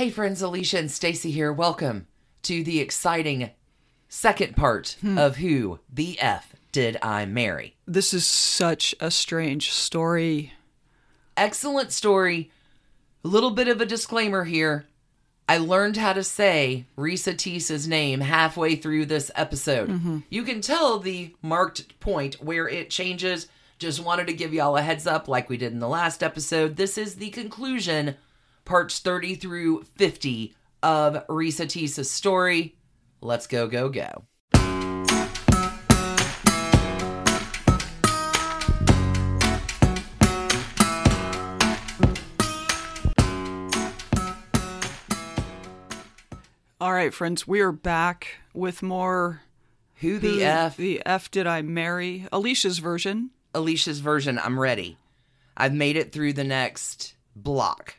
Hey friends, Alicia and Stacy here. Welcome to the exciting second part of Who the F Did I Marry? This is such a strange story. Excellent story. A little bit of a disclaimer here. I learned how to say Risa Teesa's name halfway through this episode. You can tell the marked point where it changes. Just wanted to give y'all a heads up like we did in the last episode. This is the conclusion, parts 30 through 50 of Risa Teesa's story. Let's go, go, go. All right, friends, we are back with more Who the F? The F Did I Marry? Alicia's version. Alicia's version, I'm ready. I've made it through the next block.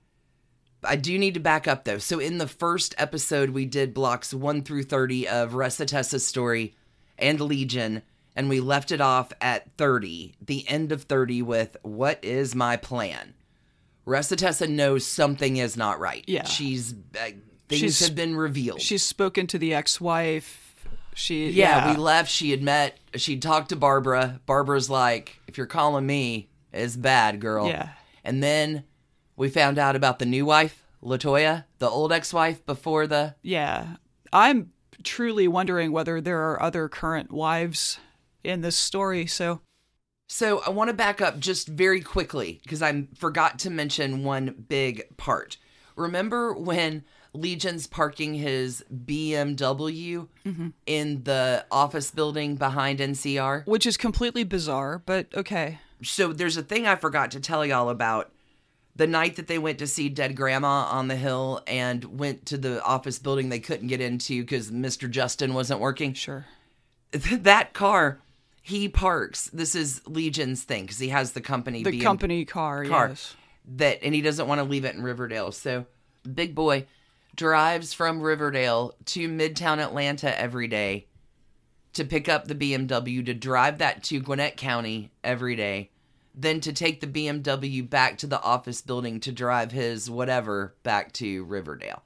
I do need to back up, though. So in the first episode, we did blocks 1 through 30 of Resatessa's story and Legion, and we left it off at 30, the end of 30 with, what is my plan? Resatessa knows something is not right. Yeah. Things have been revealed. She's spoken to the ex-wife. We left. She'd talked to Barbara. Barbara's like, if you're calling me, it's bad, girl. Yeah. And then we found out about the new wife, LaToya, the old ex-wife before the... Yeah. I'm truly wondering whether there are other current wives in this story, So I want to back up just very quickly, because I forgot to mention one big part. Remember when Legion's parking his BMW in the office building behind NCR? Which is completely bizarre, but okay. So there's a thing I forgot to tell y'all about. The night that they went to see dead grandma on the hill and went to the office building they couldn't get into because Mr. Justin wasn't working. Sure. That car, he parks. This is Legion's thing because he has the company. The company car, yes. And he doesn't want to leave it in Riverdale. So big boy drives from Riverdale to Midtown Atlanta every day to pick up the BMW, to drive that to Gwinnett County every day, then to take the BMW back to the office building to drive his whatever back to Riverdale.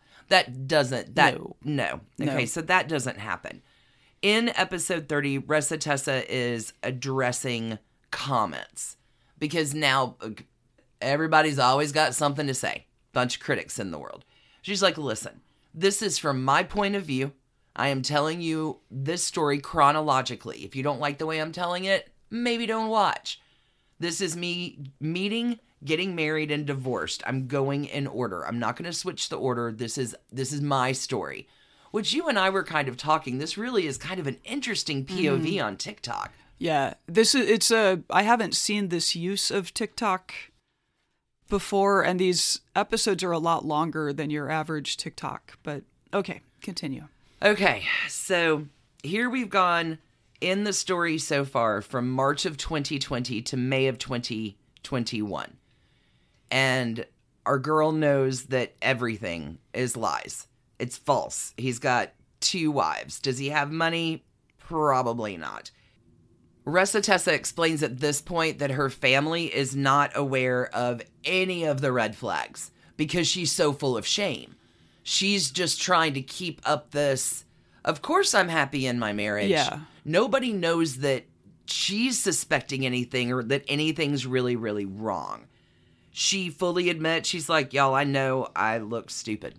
No. Okay, so that doesn't happen. In episode 30, Resatessa is addressing comments because now everybody's always got something to say. Bunch of critics in the world. She's like, listen, this is from my point of view. I am telling you this story chronologically. If you don't like the way I'm telling it, maybe don't watch. This is me meeting, getting married, and divorced. I'm going in order. I'm not going to switch the order. This is my story. Which you and I were kind of talking. This really is kind of an interesting POV on TikTok. Yeah, I haven't seen this use of TikTok before, and these episodes are a lot longer than your average TikTok. But okay, continue. Okay, so here we've gone in the story so far from March of 2020 to May of 2021. And our girl knows that everything is lies. It's false. He's got 2 wives. Does he have money? Probably not. Resatessa explains at this point that her family is not aware of any of the red flags because she's so full of shame. She's just trying to keep up this, of course I'm happy in my marriage. Yeah. Nobody knows that she's suspecting anything or that anything's really, really wrong. She fully admits, she's like, y'all, I know I look stupid.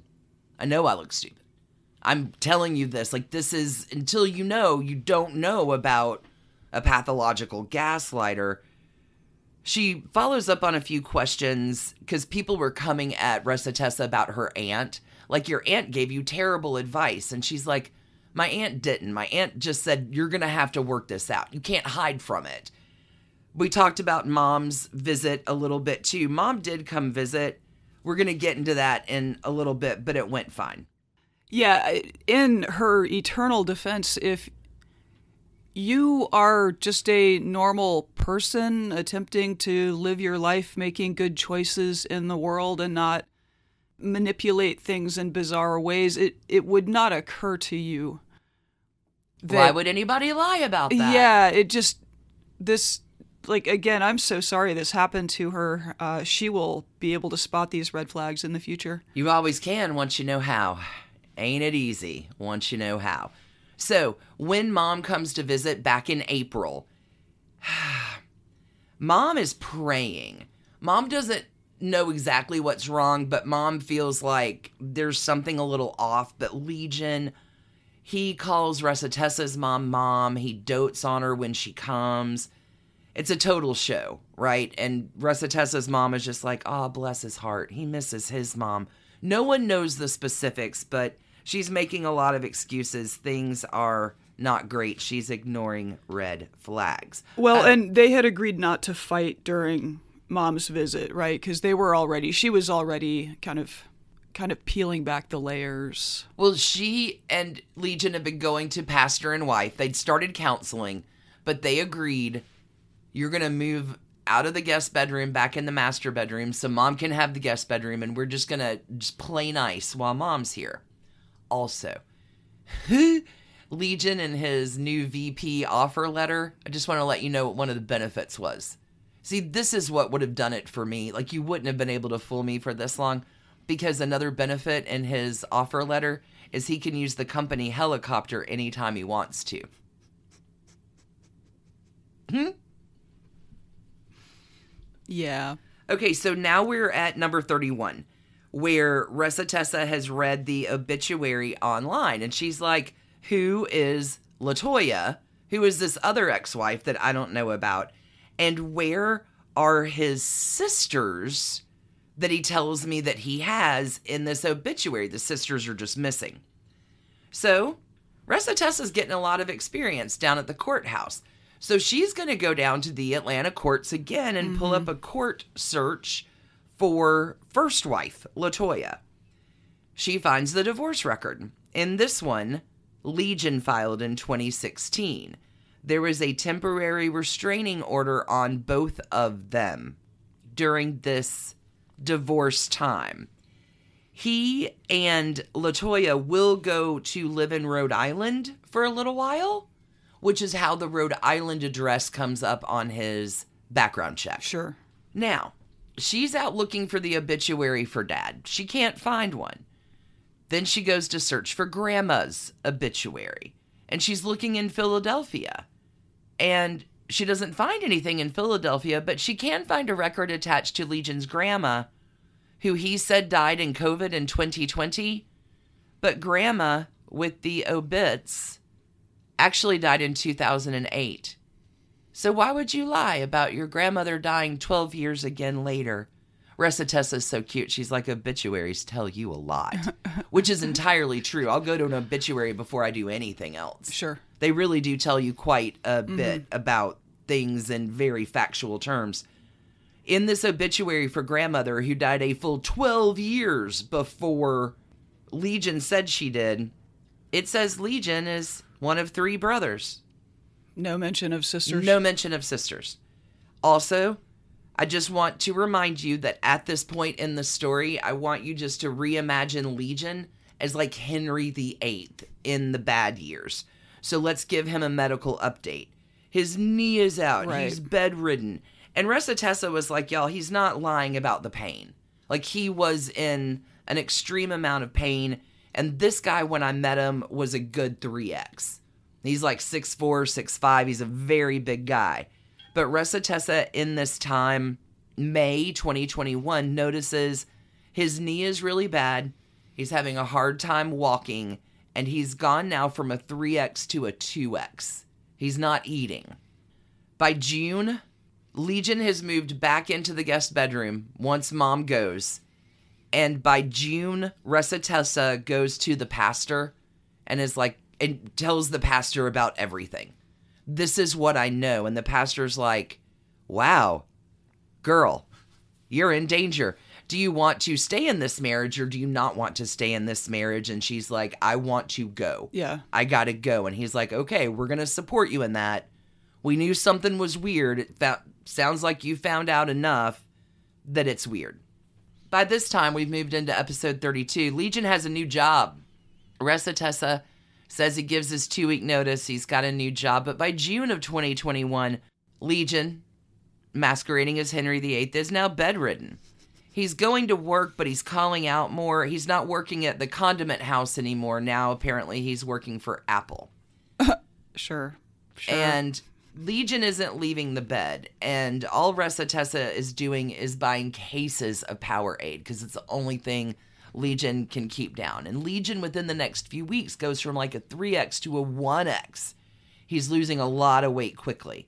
I'm telling you this. Like, this is, until you don't know about a pathological gaslighter. She follows up on a few questions because people were coming at Resatessa about her aunt. Like, your aunt gave you terrible advice. And she's like, my aunt didn't. My aunt just said, you're going to have to work this out. You can't hide from it. We talked about Mom's visit a little bit too. Mom did come visit. We're going to get into that in a little bit, but it went fine. Yeah, in her eternal defense, if you are just a normal person attempting to live your life, making good choices in the world and not manipulate things in bizarre ways, it would not occur to you that... Why would anybody lie about that? Yeah, like, again, I'm so sorry this happened to her. She will be able to spot these red flags in the future. You always can once you know how. Ain't it easy once you know how. So, when Mom comes to visit back in April, Mom is praying. Mom doesn't know exactly what's wrong, but Mom feels like there's something a little off. But Legion, he calls Resatessa's mom. He dotes on her when she comes. It's a total show, right? And Resatessa's mom is just like, oh, bless his heart. He misses his mom. No one knows the specifics, but she's making a lot of excuses. Things are not great. She's ignoring red flags. Well, and they had agreed not to fight during Mom's visit, right? Because she was already kind of peeling back the layers. Well, she and Legion had been going to pastor and wife. They'd started counseling, but they agreed, you're going to move out of the guest bedroom back in the master bedroom so Mom can have the guest bedroom, and we're just going to just play nice while Mom's here. Also, Legion and his new VP offer letter, I just want to let you know what one of the benefits was. See, this is what would have done it for me. Like, you wouldn't have been able to fool me for this long, because another benefit in his offer letter is he can use the company helicopter anytime he wants to. Yeah. Okay, so now we're at number 31, where Resatessa has read the obituary online, and she's like, who is LaToya? Who is this other ex-wife that I don't know about? And where are his sisters that he tells me that he has in this obituary? The sisters are just missing. So, Resatessa's getting a lot of experience down at the courthouse. So she's going to go down to the Atlanta courts again and pull up a court search for first wife, LaToya. She finds the divorce record. In this one, Legion filed in 2016. There was a temporary restraining order on both of them during this divorce time. He and LaToya will go to live in Rhode Island for a little while, which is how the Rhode Island address comes up on his background check. Sure. Now, she's out looking for the obituary for Dad. She can't find one. Then she goes to search for Grandma's obituary. And she's looking in Philadelphia. And she doesn't find anything in Philadelphia, but she can find a record attached to Legion's grandma, who he said died in COVID in 2020. But Grandma, with the obits, actually died in 2008. So why would you lie about your grandmother dying 12 years again later? Resatessa's so cute. She's like, obituaries tell you a lot, which is entirely true. I'll go to an obituary before I do anything else. Sure. They really do tell you quite a bit about things in very factual terms. In this obituary for grandmother, who died a full 12 years before Legion said she did, it says Legion is one of 3 brothers. No mention of sisters? No mention of sisters. Also, I just want to remind you that at this point in the story, I want you just to reimagine Legion as like Henry VIII in the bad years. So let's give him a medical update. His knee is out. Right. He's bedridden. And Resatessa was like, y'all, he's not lying about the pain. Like, he was in an extreme amount of pain. And this guy, when I met him, was a good 3X. He's like 6'4", 6'5". He's a very big guy. But Resatessa, in this time, May 2021, notices his knee is really bad. He's having a hard time walking. And he's gone now from a 3X to a 2X. He's not eating. By June, Legion has moved back into the guest bedroom once Mom goes. And by June, Resatessa goes to the pastor and is like, and tells the pastor about everything. This is what I know. And the pastor's like, wow, girl, you're in danger. Do you want to stay in this marriage or do you not want to stay in this marriage? And she's like, I want to go. Yeah. I gotta go. And he's like, okay, we're going to support you in that. We knew something was weird. It sounds like you found out enough that it's weird. By this time, we've moved into episode 32. Legion has a new job. Resatessa says he gives his 2-week notice. He's got a new job. But by June of 2021, Legion, masquerading as Henry VIII, is now bedridden. He's going to work, but he's calling out more. He's not working at the condiment house anymore. Now, apparently, he's working for Apple. Sure. And Legion isn't leaving the bed. And all Recetessa is doing is buying cases of Powerade because it's the only thing Legion can keep down. And Legion, within the next few weeks, goes from like a 3X to a 1X. He's losing a lot of weight quickly.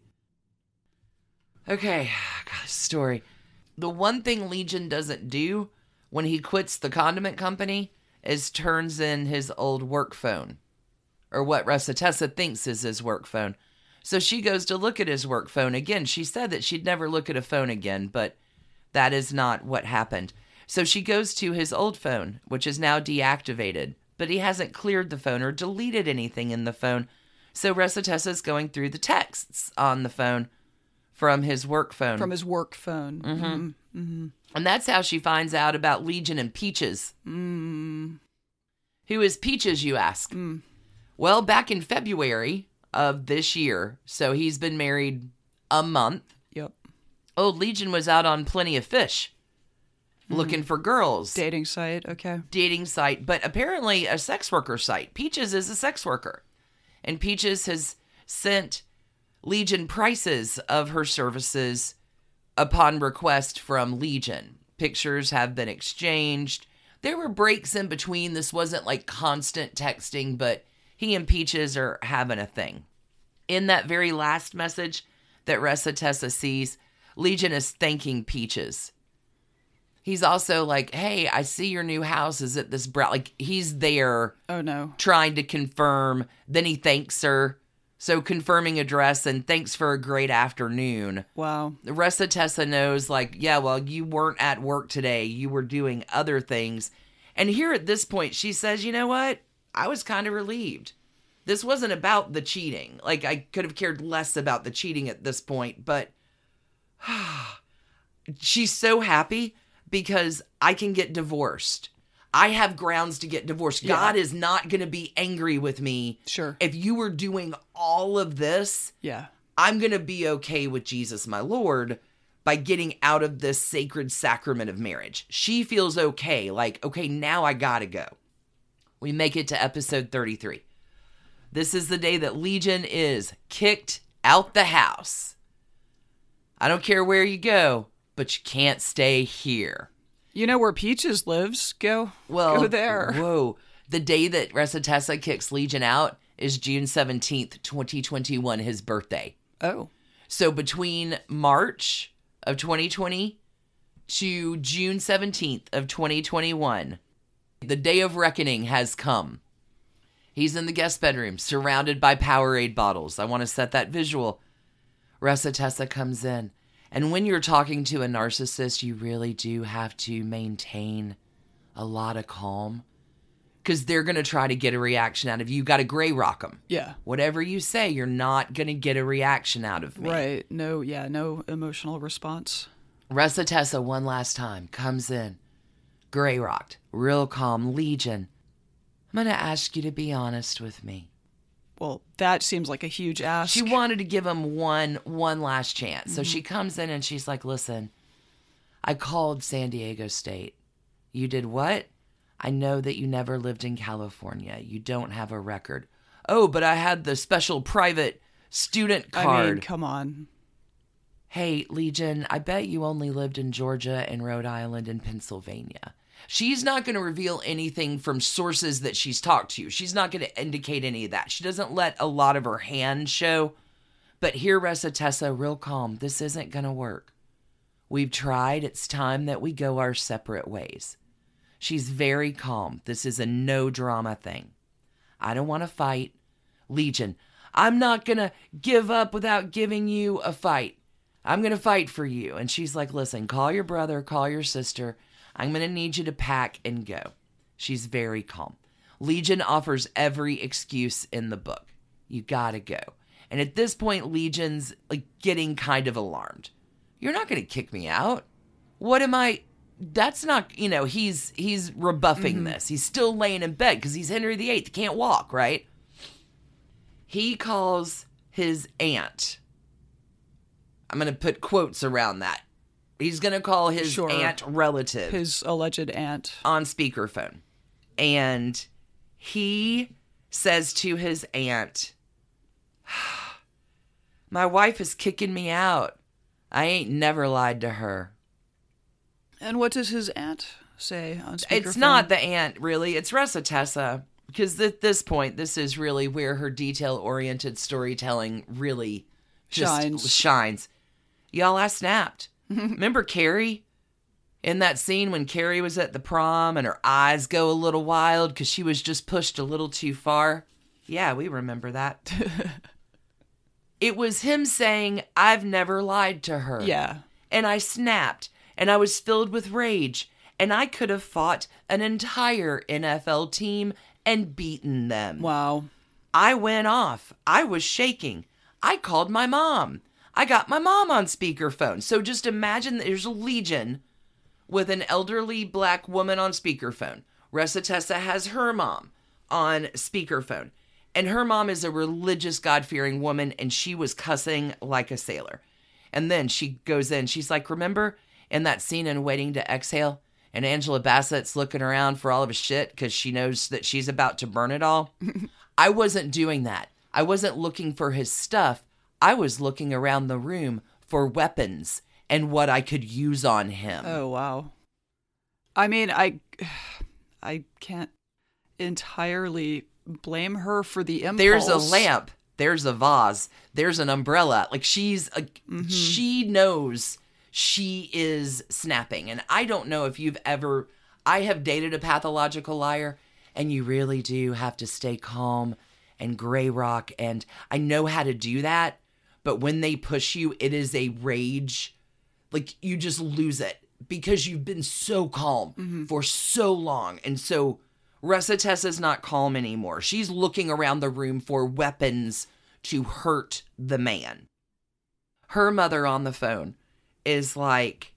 Okay, God, story. The one thing Legion doesn't do when he quits the condiment company is turns in his old work phone, or what Recetessa thinks is his work phone. So she goes to look at his work phone again. She said that she'd never look at a phone again, but that is not what happened. So she goes to his old phone, which is now deactivated, but he hasn't cleared the phone or deleted anything in the phone. So Recetessa is going through the texts on the phone from his work phone. From his work phone. Mm-hmm. Mm-hmm. And that's how she finds out about Legion and Peaches. Mm. Who is Peaches, you ask? Mm. Well, back in February of this year, so he's been married a month. Yep. Old Legion was out on Plenty of Fish looking for girls. Dating site, okay. Dating site, but apparently a sex worker site. Peaches is a sex worker. And Peaches has sent Legion prices of her services upon request from Legion. Pictures have been exchanged. There were breaks in between. This wasn't like constant texting, but he and Peaches are having a thing. In that very last message that Recetessa sees, Legion is thanking Peaches. He's also like, hey, I see your new house is at this like he's there. Oh no. Trying to confirm. Then he thanks her. So confirming address and thanks for a great afternoon. Wow. Recetessa knows like, yeah, well, you weren't at work today. You were doing other things. And here at this point, she says, you know what? I was kind of relieved. This wasn't about the cheating. Like, I could have cared less about the cheating at this point, but she's so happy because I can get divorced. I have grounds to get divorced. Yeah. God is not going to be angry with me. Sure. If you were doing all of this, yeah, I'm going to be okay with Jesus, my Lord, by getting out of this sacred sacrament of marriage. She feels okay. Like, okay, now I got to go. We make it to episode 33. This is the day that Legion is kicked out the house. I don't care where you go, but you can't stay here. You know where Peaches lives? Go there. Whoa. The day that Recetessa kicks Legion out is June 17th, 2021, his birthday. Oh. So between March of 2020 to June 17th of 2021, the day of reckoning has come. He's in the guest bedroom, surrounded by Powerade bottles. I want to set that visual. Recetessa comes in. And when you're talking to a narcissist, you really do have to maintain a lot of calm. Because they're going to try to get a reaction out of you. You got to gray rock them. Yeah. Whatever you say, you're not going to get a reaction out of me. Right. No emotional response. Recetessa, one last time, comes in. Gray rocked. Real calm. Legion, I'm going to ask you to be honest with me. Well, that seems like a huge ask. She wanted to give him one last chance. So she comes in and she's like, listen, I called San Diego State. You did what? I know that you never lived in California. You don't have a record. Oh, but I had the special private student card. I mean, come on. Hey, Legion, I bet you only lived in Georgia and Rhode Island and Pennsylvania. She's not going to reveal anything from sources that she's talked to. She's not going to indicate any of that. She doesn't let a lot of her hand show. But here, Recetessa, real calm. This isn't going to work. We've tried. It's time that we go our separate ways. She's very calm. This is a no drama thing. I don't want to fight. Legion, I'm not going to give up without giving you a fight. I'm going to fight for you. And she's like, listen, call your brother, call your sister. I'm going to need you to pack and go. She's very calm. Legion offers every excuse in the book. You got to go. And at this point, Legion's like getting kind of alarmed. You're not going to kick me out. What am I? That's not, he's rebuffing this. He's still laying in bed because he's Henry VIII. He can't walk, right? He calls his aunt. I'm going to put quotes around that. He's going to call his Sure. aunt relative. His alleged aunt. On speakerphone. And he says to his aunt, my wife is kicking me out. I ain't never lied to her. And what does his aunt say on speakerphone? It's not the aunt, really. It's Ressa Tessa. Because at this point, this is really where her detail-oriented storytelling really just shines. Y'all, I snapped. Remember Carrie? In that scene when Carrie was at the prom and her eyes go a little wild because she was just pushed a little too far? Yeah, we remember that. It was him saying, I've never lied to her. Yeah. And I snapped, and I was filled with rage, and I could have fought an entire NFL team and beaten them. Wow. I went off. I was shaking. I called my mom. I got my mom on speakerphone. So just imagine there's a Legion with an elderly black woman on speakerphone. Ressa Tessa has her mom on speakerphone. And her mom is a religious, God-fearing woman, and she was cussing like a sailor. And then she goes in. She's like, remember in that scene in Waiting to Exhale? And Angela Bassett's looking around for all of his shit because she knows that she's about to burn it all. I wasn't doing that. I wasn't looking for his stuff. I was looking around the room for weapons and what I could use on him. Oh, wow. I mean, I can't entirely blame her for the impulse. There's a lamp. There's a vase. There's an umbrella. Like she knows she is snapping. And I don't know if I have dated a pathological liar, and you really do have to stay calm and gray rock. And I know how to do that. But when they push you, it is a rage. Like you just lose it because you've been so calm for so long. And so Ressa Tessa's not calm anymore. She's looking around the room for weapons to hurt the man. Her mother on the phone is like,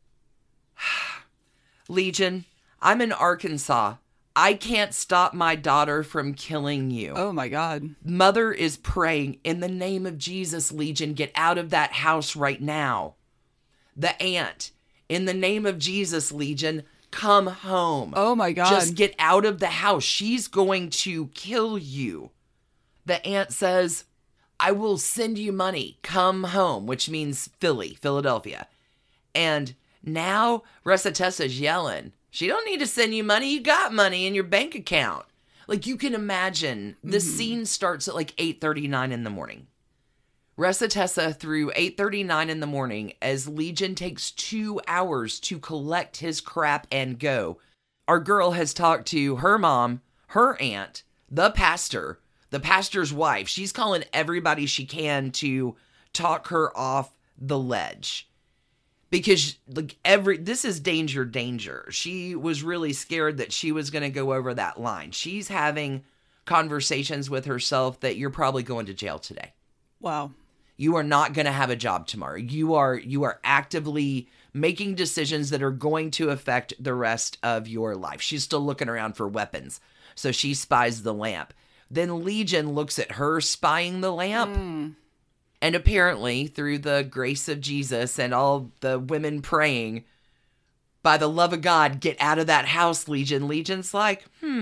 Legion, I'm in Arkansas. I can't stop my daughter from killing you. Oh my God. Mother is praying, in the name of Jesus, Legion, get out of that house right now. The aunt, in the name of Jesus, Legion, come home. Oh my God. Just get out of the house. She's going to kill you. The aunt says, I will send you money. Come home, which means Philadelphia. And now Ressa Tessa's yelling. She don't need to send you money. You got money in your bank account. Like you can imagine, the scene starts at like 8:39 in the morning. Ressa Tessa through 8:39 in the morning as Legion takes 2 hours to collect his crap and go. Our girl has talked to her mom, her aunt, the pastor's wife. She's calling everybody she can to talk her off the ledge. Because like this is danger. She was really scared that she was going to go over that line. She's having conversations with herself that you're probably going to jail today. Wow. You are not going to have a job tomorrow. You are actively making decisions that are going to affect the rest of your life. She's still looking around for weapons. So she spies the lamp. Then Legion looks at her spying the lamp. And apparently, through the grace of Jesus and all the women praying, by the love of God, get out of that house, Legion. Legion's like,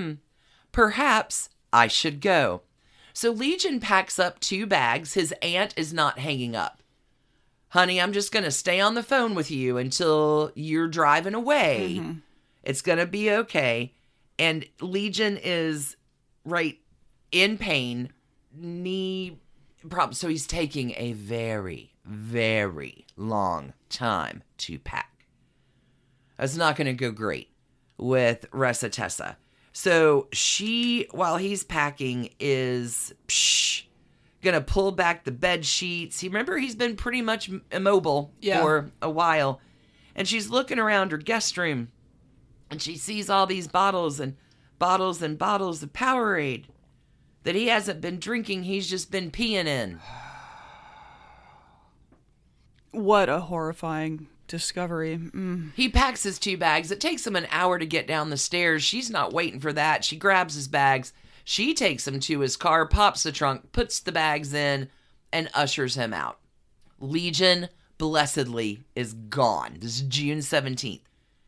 perhaps I should go. So Legion packs up 2 bags. His aunt is not hanging up. Honey, I'm just going to stay on the phone with you until you're driving away. It's going to be okay. And Legion is right in pain, knee problem. So he's taking a very, very long time to pack. That's not going to go great with Ressa Tessa. So she, while he's packing, is going to pull back the bed sheets. Remember, he's been pretty much immobile for a while. And she's looking around her guest room. And she sees all these bottles and bottles and bottles of Powerade that he hasn't been drinking. He's just been peeing in. What a horrifying discovery. He packs his 2 bags. It takes him an hour to get down the stairs. She's not waiting for that. She grabs his bags. She takes him to his car, pops the trunk, puts the bags in, and ushers him out. Legion, blessedly, is gone. This is June 17th.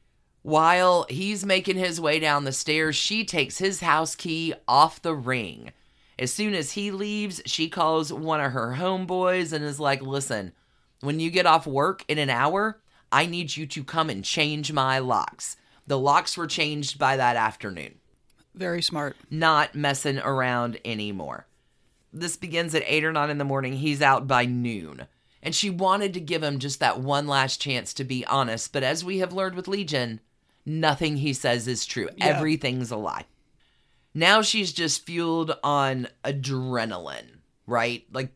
While he's making his way down the stairs, she takes his house key off the ring. As soon as he leaves, she calls one of her homeboys and is like, listen, when you get off work in an hour, I need you to come and change my locks. The locks were changed by that afternoon. Very smart. Not messing around anymore. This begins at 8 or 9 in the morning. He's out by noon. And she wanted to give him just that one last chance to be honest. But as we have learned with Legion, nothing he says is true. Yeah. Everything's a lie. Now she's just fueled on adrenaline, right? Like,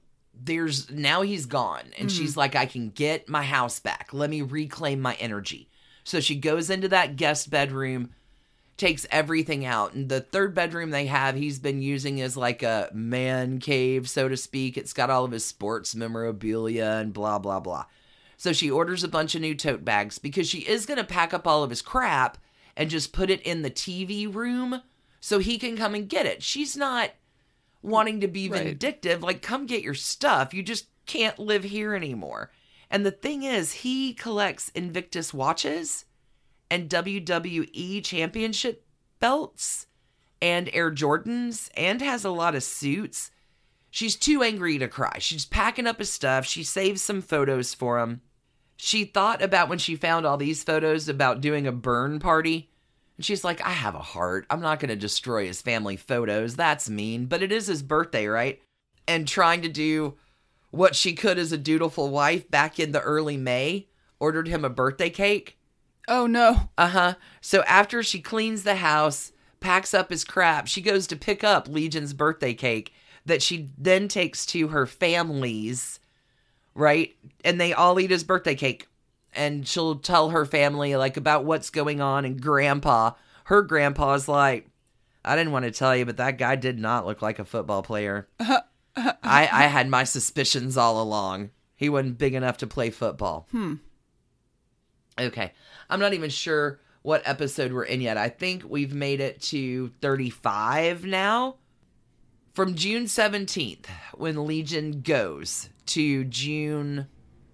now he's gone. And she's like, I can get my house back. Let me reclaim my energy. So she goes into that guest bedroom, takes everything out. And the third bedroom they have, he's been using as like a man cave, so to speak. It's got all of his sports memorabilia and blah, blah, blah. So she orders a bunch of new tote bags because she is going to pack up all of his crap and just put it in the TV room so he can come and get it. She's not wanting to be vindictive. Like, come get your stuff. You just can't live here anymore. And the thing is, he collects Invictus watches and WWE championship belts and Air Jordans and has a lot of suits. She's too angry to cry. She's packing up his stuff. She saves some photos for him. She thought about when she found all these photos about doing a burn party. And she's like, I have a heart. I'm not going to destroy his family photos. That's mean. But it is his birthday, right? And trying to do what she could as a dutiful wife back in the early May, ordered him a birthday cake. Oh, no. Uh-huh. So after she cleans the house, packs up his crap, she goes to pick up Legion's birthday cake that she then takes to her family's, right? And they all eat his birthday cake. And she'll tell her family, like, about what's going on. And her grandpa's like, I didn't want to tell you, but that guy did not look like a football player. I had my suspicions all along. He wasn't big enough to play football. Okay. I'm not even sure what episode we're in yet. I think we've made it to 35 now. From June 17th, when Legion goes, to June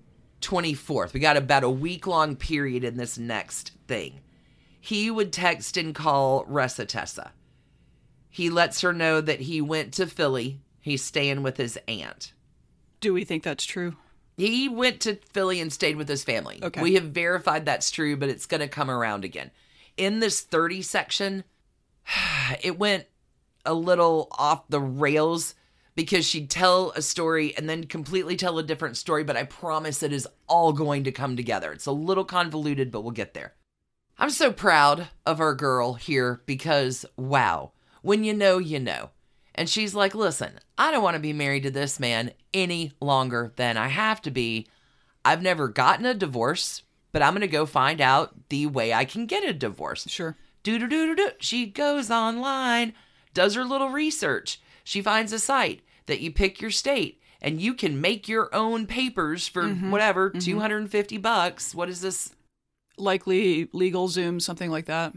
24th. We got about a week-long period in this next thing. He would text and call Resatessa. He lets her know that he went to Philly. He's staying with his aunt. Do we think that's true? He went to Philly and stayed with his family. Okay. We have verified that's true, but it's going to come around again. In this 30 section, it went a little off the rails because she'd tell a story and then completely tell a different story, but I promise it is all going to come together. It's a little convoluted, but we'll get there. I'm so proud of our girl here because, wow, when you know, you know. And she's like, listen, I don't want to be married to this man any longer than I have to be. I've never gotten a divorce, but I'm going to go find out the way I can get a divorce. Sure. Do. She goes online, does her little research. She finds a site that you pick your state and you can make your own papers for whatever, $250. What is this? Likely LegalZoom, something like that.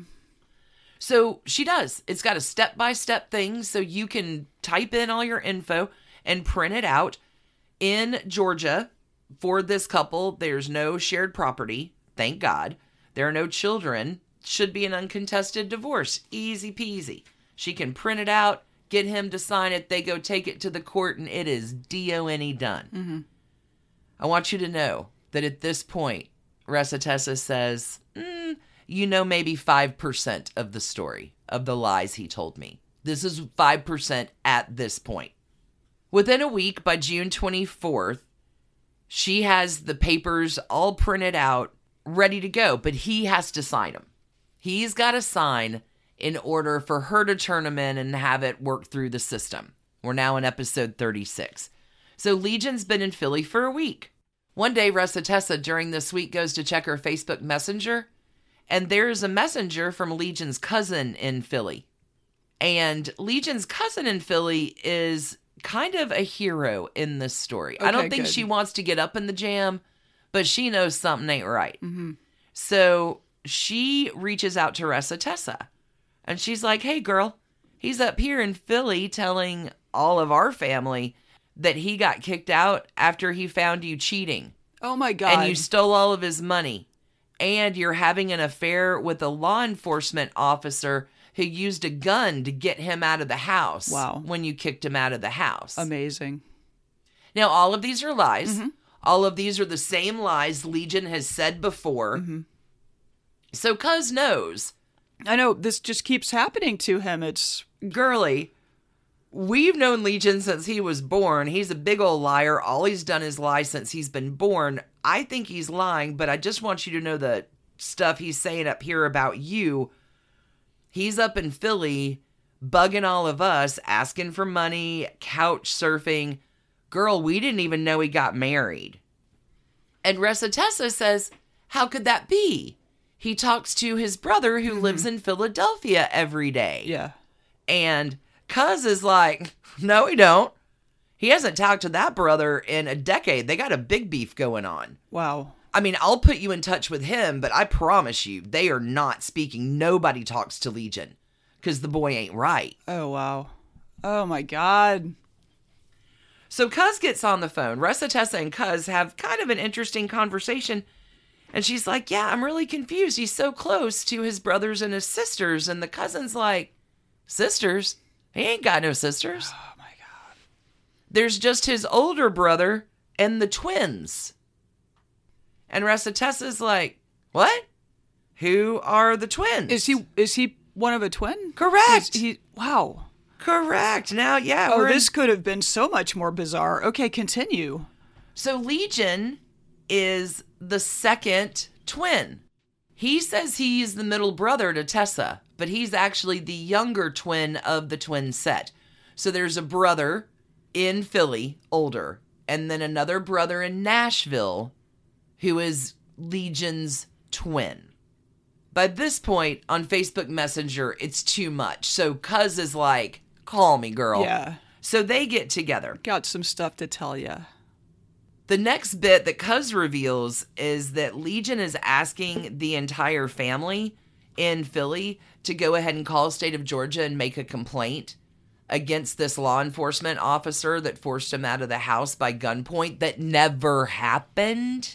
So she does. It's got a step-by-step thing so you can type in all your info and print it out. In Georgia, for this couple, there's no shared property. Thank God. There are no children. Should be an uncontested divorce. Easy peasy. She can print it out, get him to sign it. They go take it to the court, and it is DONE done. I want you to know that at this point, Resatessa says, you know, maybe 5% of the story of the lies he told me. This is 5% at this point. Within a week, by June 24th, she has the papers all printed out, ready to go, but he has to sign them. He's got to sign in order for her to turn them in and have it work through the system. We're now in episode 36. So Legion's been in Philly for a week. One day, Resatessa during this week goes to check her Facebook Messenger, and there's a messenger from Legion's cousin in Philly. And Legion's cousin in Philly is kind of a hero in this story. Okay, I don't think good. she wants to get up in the jam, but she knows something ain't right. So she reaches out to Resatessa. And she's like, hey, girl, he's up here in Philly telling all of our family that he got kicked out after he found you cheating. Oh my God. And you stole all of his money. And you're having an affair with a law enforcement officer who used a gun to get him out of the house. Wow. When you kicked him out of the house. Amazing. Now, all of these are lies. All of these are the same lies Legion has said before. So Cuz knows. I know, this just keeps happening to him. It's... Girly, we've known Legion since he was born. He's a big old liar. All he's done is lie since he's been born. I think he's lying, but I just want you to know the stuff he's saying up here about you. He's up in Philly bugging all of us, asking for money, couch surfing. Girl, we didn't even know he got married. And Resatessa says, how could that be? He talks to his brother who lives in Philadelphia every day. Yeah. And Cuz is like, no, he don't. He hasn't talked to that brother in a decade. They got a big beef going on. Wow. I mean, I'll put you in touch with him, but I promise you, they are not speaking. Nobody talks to Legion because the boy ain't right. Oh, wow. Oh, my God. So Cuz gets on the phone. Resatessa and Cuz have kind of an interesting conversation. And she's like, yeah, I'm really confused. He's so close to his brothers and his sisters. And the cousin's like, sisters? He ain't got no sisters. Oh, my God. There's just his older brother and the twins. And Resatessa's like, what? Who are the twins? Is he one of a twin? Correct. Wow. Correct. Now, yeah. Oh, this could have been so much more bizarre. Okay, continue. So Legion is the second twin. He says he's the middle brother to Tessa, but he's actually the younger twin of the twin set. So there's a brother in Philly, older, and then another brother in Nashville who is Legion's twin. By this point, on Facebook Messenger, it's too much. So Cuz is like, call me, girl. Yeah. So they get together. Got some stuff to tell you. The next bit that Cuz reveals is that Legion is asking the entire family in Philly to go ahead and call State of Georgia and make a complaint against this law enforcement officer that forced him out of the house by gunpoint that never happened.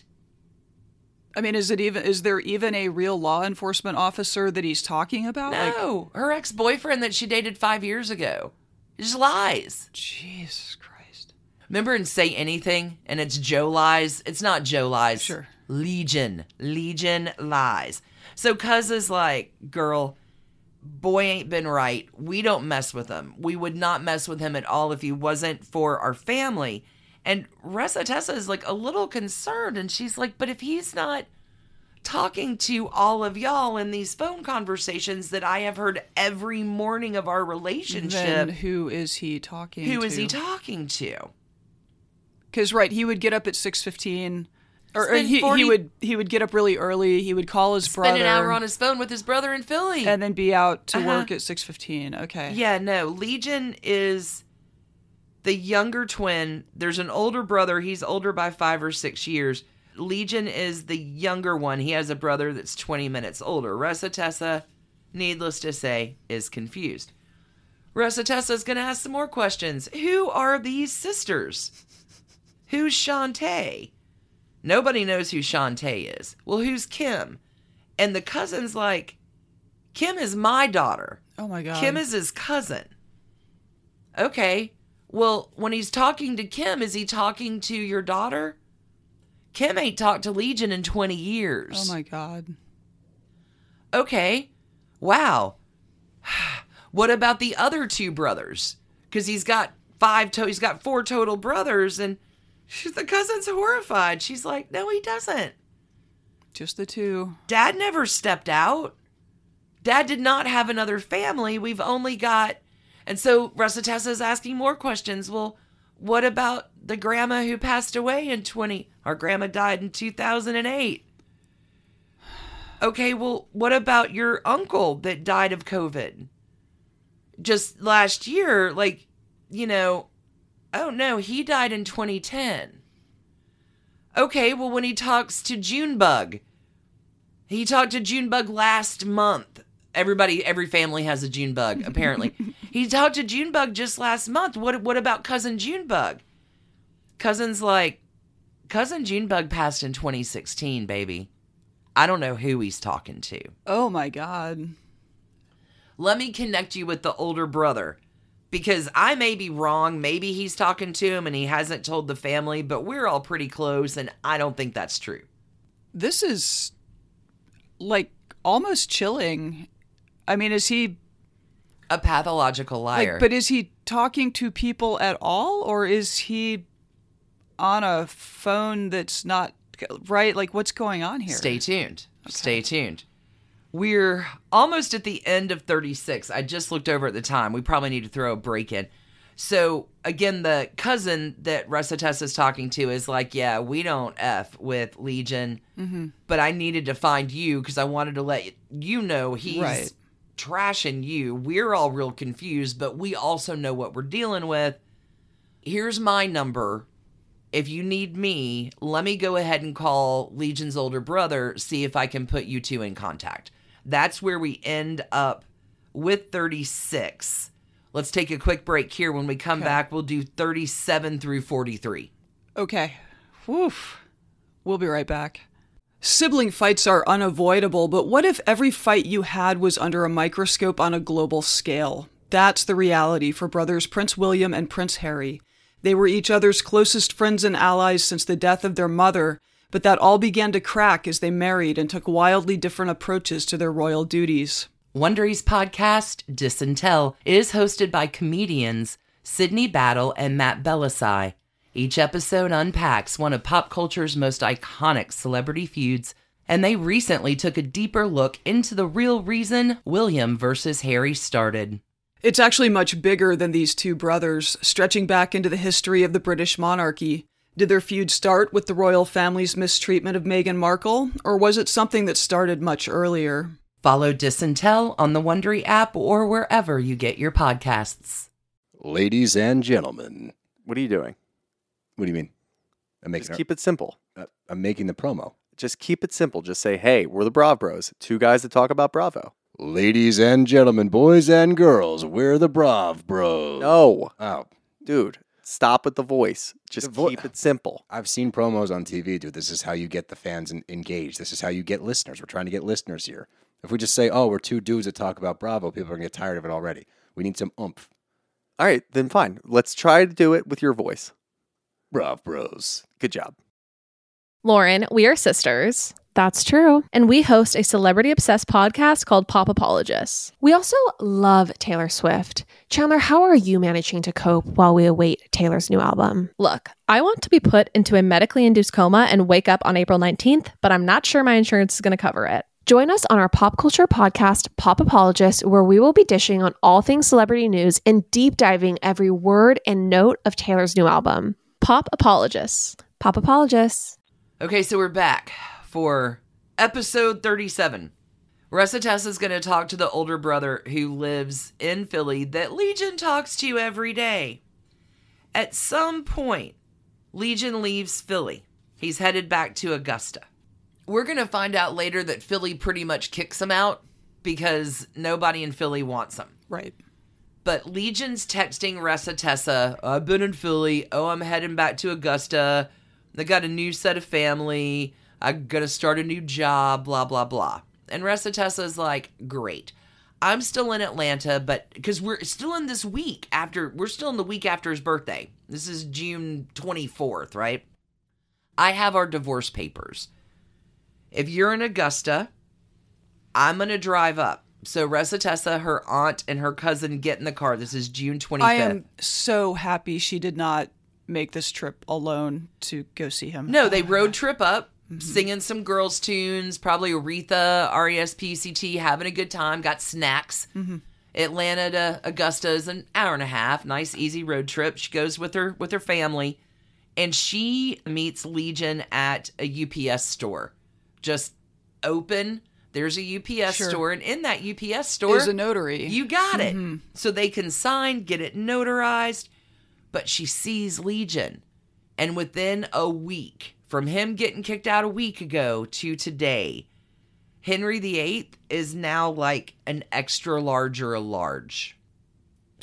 I mean, is there even a real law enforcement officer that he's talking about? No, her ex-boyfriend that she dated 5 years ago. It just lies. Jesus Christ. Remember in Say Anything, and it's Joe lies? It's not Joe lies. Sure. Legion lies. So Cuz is like, girl, boy ain't been right. We don't mess with him. We would not mess with him at all if he wasn't for our family. And Resatessa is like a little concerned, and she's like, but if he's not talking to all of y'all in these phone conversations that I have heard every morning of our relationship, then who is he talking to? Who is he talking to? Because, right, he would get up at 6:15, or he would get up really early. He would call his brother. Spend an hour on his phone with his brother in Philly. And then be out to work at 6:15. Okay. Yeah, no. Legion is the younger twin. There's an older brother. He's older by 5 or 6 years. Legion is the younger one. He has a brother that's 20 minutes older. Resatessa, needless to say, is confused. Resatessa's going to ask some more questions. Who are these sisters? Who's Shantae? Nobody knows who Shantae is. Well, who's Kim? And the cousin's like, Kim is my daughter. Oh, my God. Kim is his cousin. Okay. Well, when he's talking to Kim, is he talking to your daughter? Kim ain't talked to Legion in 20 years. Oh, my God. Okay. Wow. What about the other two brothers? Because he's got he's got 4 total brothers, and the cousin's horrified. She's like, no, he doesn't. Just the 2. Dad never stepped out. Dad did not have another family. We've only got... And so Resatessa is asking more questions. Well, what about the grandma who passed away in Our grandma died in 2008. Okay, well, what about your uncle that died of COVID? Just last year, oh no, he died in 2010. Okay, well, when he talks to Junebug, he talked to Junebug last month. Every family has a Junebug, apparently. He talked to Junebug just last month. What about cousin Junebug? Cousin Junebug passed in 2016, baby. I don't know who he's talking to. Oh my God. Let me connect you with the older brother. Because I may be wrong. Maybe he's talking to him and he hasn't told the family, but we're all pretty close and I don't think that's true. This is like almost chilling. I mean, is he a pathological liar? But is he talking to people at all, or is he on a phone that's not right? Like, what's going on here? Stay tuned. Okay. Stay tuned. We're almost at the end of 36. I just looked over at the time. We probably need to throw a break in. So, again, the cousin that Rusatessa is talking to is like, yeah, we don't F with Legion, but I needed to find you because I wanted to let you know he's trashing you. We're all real confused, but we also know what we're dealing with. Here's my number. If you need me, let me go ahead and call Legion's older brother, see if I can put you two in contact. That's where we end up with 36. Let's take a quick break here. When we come back, we'll do 37 through 43. Okay. Woof. We'll be right back. Sibling fights are unavoidable, but what if every fight you had was under a microscope on a global scale? That's the reality for brothers Prince William and Prince Harry. They were each other's closest friends and allies since the death of their mother, but that all began to crack as they married and took wildly different approaches to their royal duties. Wondery's podcast, Disintel, is hosted by comedians Sydney Battle and Matt Belisai. Each episode unpacks one of pop culture's most iconic celebrity feuds, and they recently took a deeper look into the real reason William versus Harry started. It's actually much bigger than these two brothers, stretching back into the history of the British monarchy. Did their feud start with the royal family's mistreatment of Meghan Markle, or was it something that started much earlier? Follow Disintel on the Wondery app or wherever you get your podcasts. Ladies and gentlemen. What are you doing? What do you mean? Just keep it simple. I'm making the promo. Just keep it simple. Just say, hey, we're the Brav Bros. Two guys that talk about Bravo. Ladies and gentlemen, boys and girls, we're the Brav Bros. No. Oh. Dude, stop with the voice. Just keep it simple. I've seen promos on TV, dude. This is how you get the fans engaged. This is how you get listeners. We're trying to get listeners here. If we just say, oh, we're two dudes that talk about Bravo, people are going to get tired of it already. We need some oomph. All right, then fine. Let's try to do it with your voice. Brav Bros. Good job. Lauren, we are sisters. That's true. And we host a celebrity-obsessed podcast called Pop Apologists. We also love Taylor Swift. Chandler, how are you managing to cope while we await Taylor's new album? Look, I want to be put into a medically induced coma and wake up on April 19th, but I'm not sure my insurance is going to cover it. Join us on our pop culture podcast, Pop Apologists, where we will be dishing on all things celebrity news and deep diving every word and note of Taylor's new album. Pop Apologists. Pop Apologists. Okay, so we're back for episode 37. Rusatessa's going to talk to the older brother who lives in Philly that Legion talks to every day. At some point, Legion leaves Philly. He's headed back to Augusta. We're going to find out later that Philly pretty much kicks him out because nobody in Philly wants him. Right. But Legion's texting Rusatessa, I've been in Philly. Oh, I'm heading back to Augusta. I got a new set of family. I'm going to start a new job, blah, blah, blah. And Rusatessa's like, great. I'm still in Atlanta, but because we're still in this week after, we're still in the week after his birthday. This is June 24th, right? I have our divorce papers. If you're in Augusta, I'm going to drive up. So Rusatessa, her aunt, and her cousin get in the car. This is June 25th. I am so happy she did not make this trip alone to go see him. No, they road trip up, singing some girls' tunes, probably Aretha, R.E.S.P.C.T., having a good time, got snacks. Atlanta to Augusta is an hour and a half. Nice, easy road trip. She goes with her family, and she meets Legion at a UPS store. Just open. There's a UPS store, and in that UPS store, there's a notary. You got it. So they can sign, get it notarized. But she sees Legion. And within a week, from him getting kicked out a week ago to today, Henry VIII is now like an extra larger large.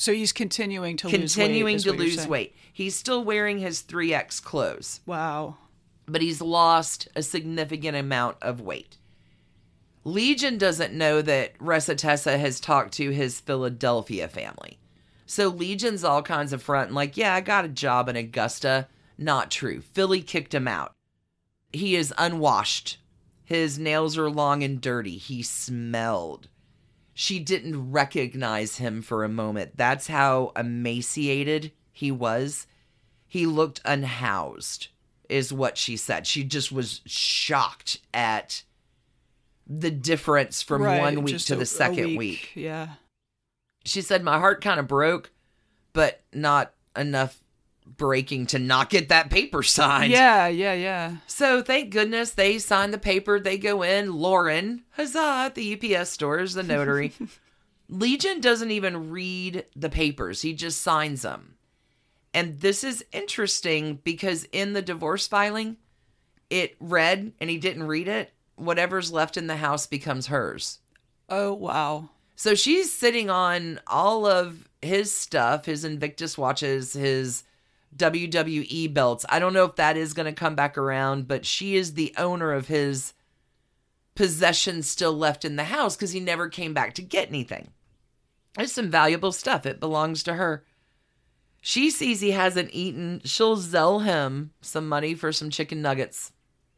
So he's continuing to lose weight. Continuing is to what you're lose saying. weight. He's still wearing his 3X clothes, Wow. but he's lost a significant amount of weight. Legion doesn't know that Resatessa has talked to his Philadelphia family. So Legion's all kinds of front and like, yeah, I got a job in Augusta. Not true. Philly kicked him out. He is unwashed. His nails are long and dirty. He smelled. She didn't recognize him for a moment. That's how emaciated he was. He looked unhoused, is what she said. She just was shocked at the difference from Right, one week just to a the second week. Yeah. She said, my heart kind of broke, but not enough breaking to not get that paper signed. Yeah. So thank goodness they signed the paper. They go in. Lauren, huzzah, at the UPS store is the notary. Legion doesn't even read the papers. He just signs them. And this is interesting because in the divorce filing, it read, and he didn't read it, whatever's left in the house becomes hers. Oh, wow. So she's sitting on all of his stuff, his Invictus watches, his WWE belts. I don't know if that is going to come back around, but she is the owner of his possessions still left in the house because he never came back to get anything. There's some valuable stuff. It belongs to her. She sees he hasn't eaten. She'll sell him some money for some chicken nuggets.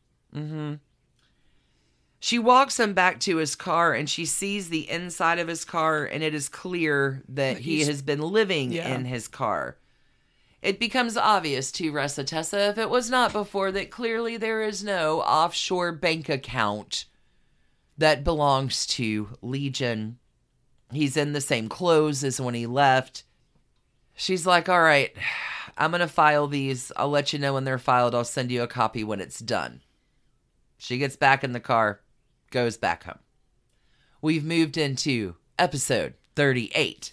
She walks him back to his car and she sees the inside of his car, and it is clear that he has been living in his car. It becomes obvious to Resatessa, if it was not before, that clearly there is no offshore bank account that belongs to Legion. He's in the same clothes as when he left. She's like, all right, I'm going to file these. I'll let you know when they're filed. I'll send you a copy when it's done. She gets back in the car, goes back home. We've moved into episode 38.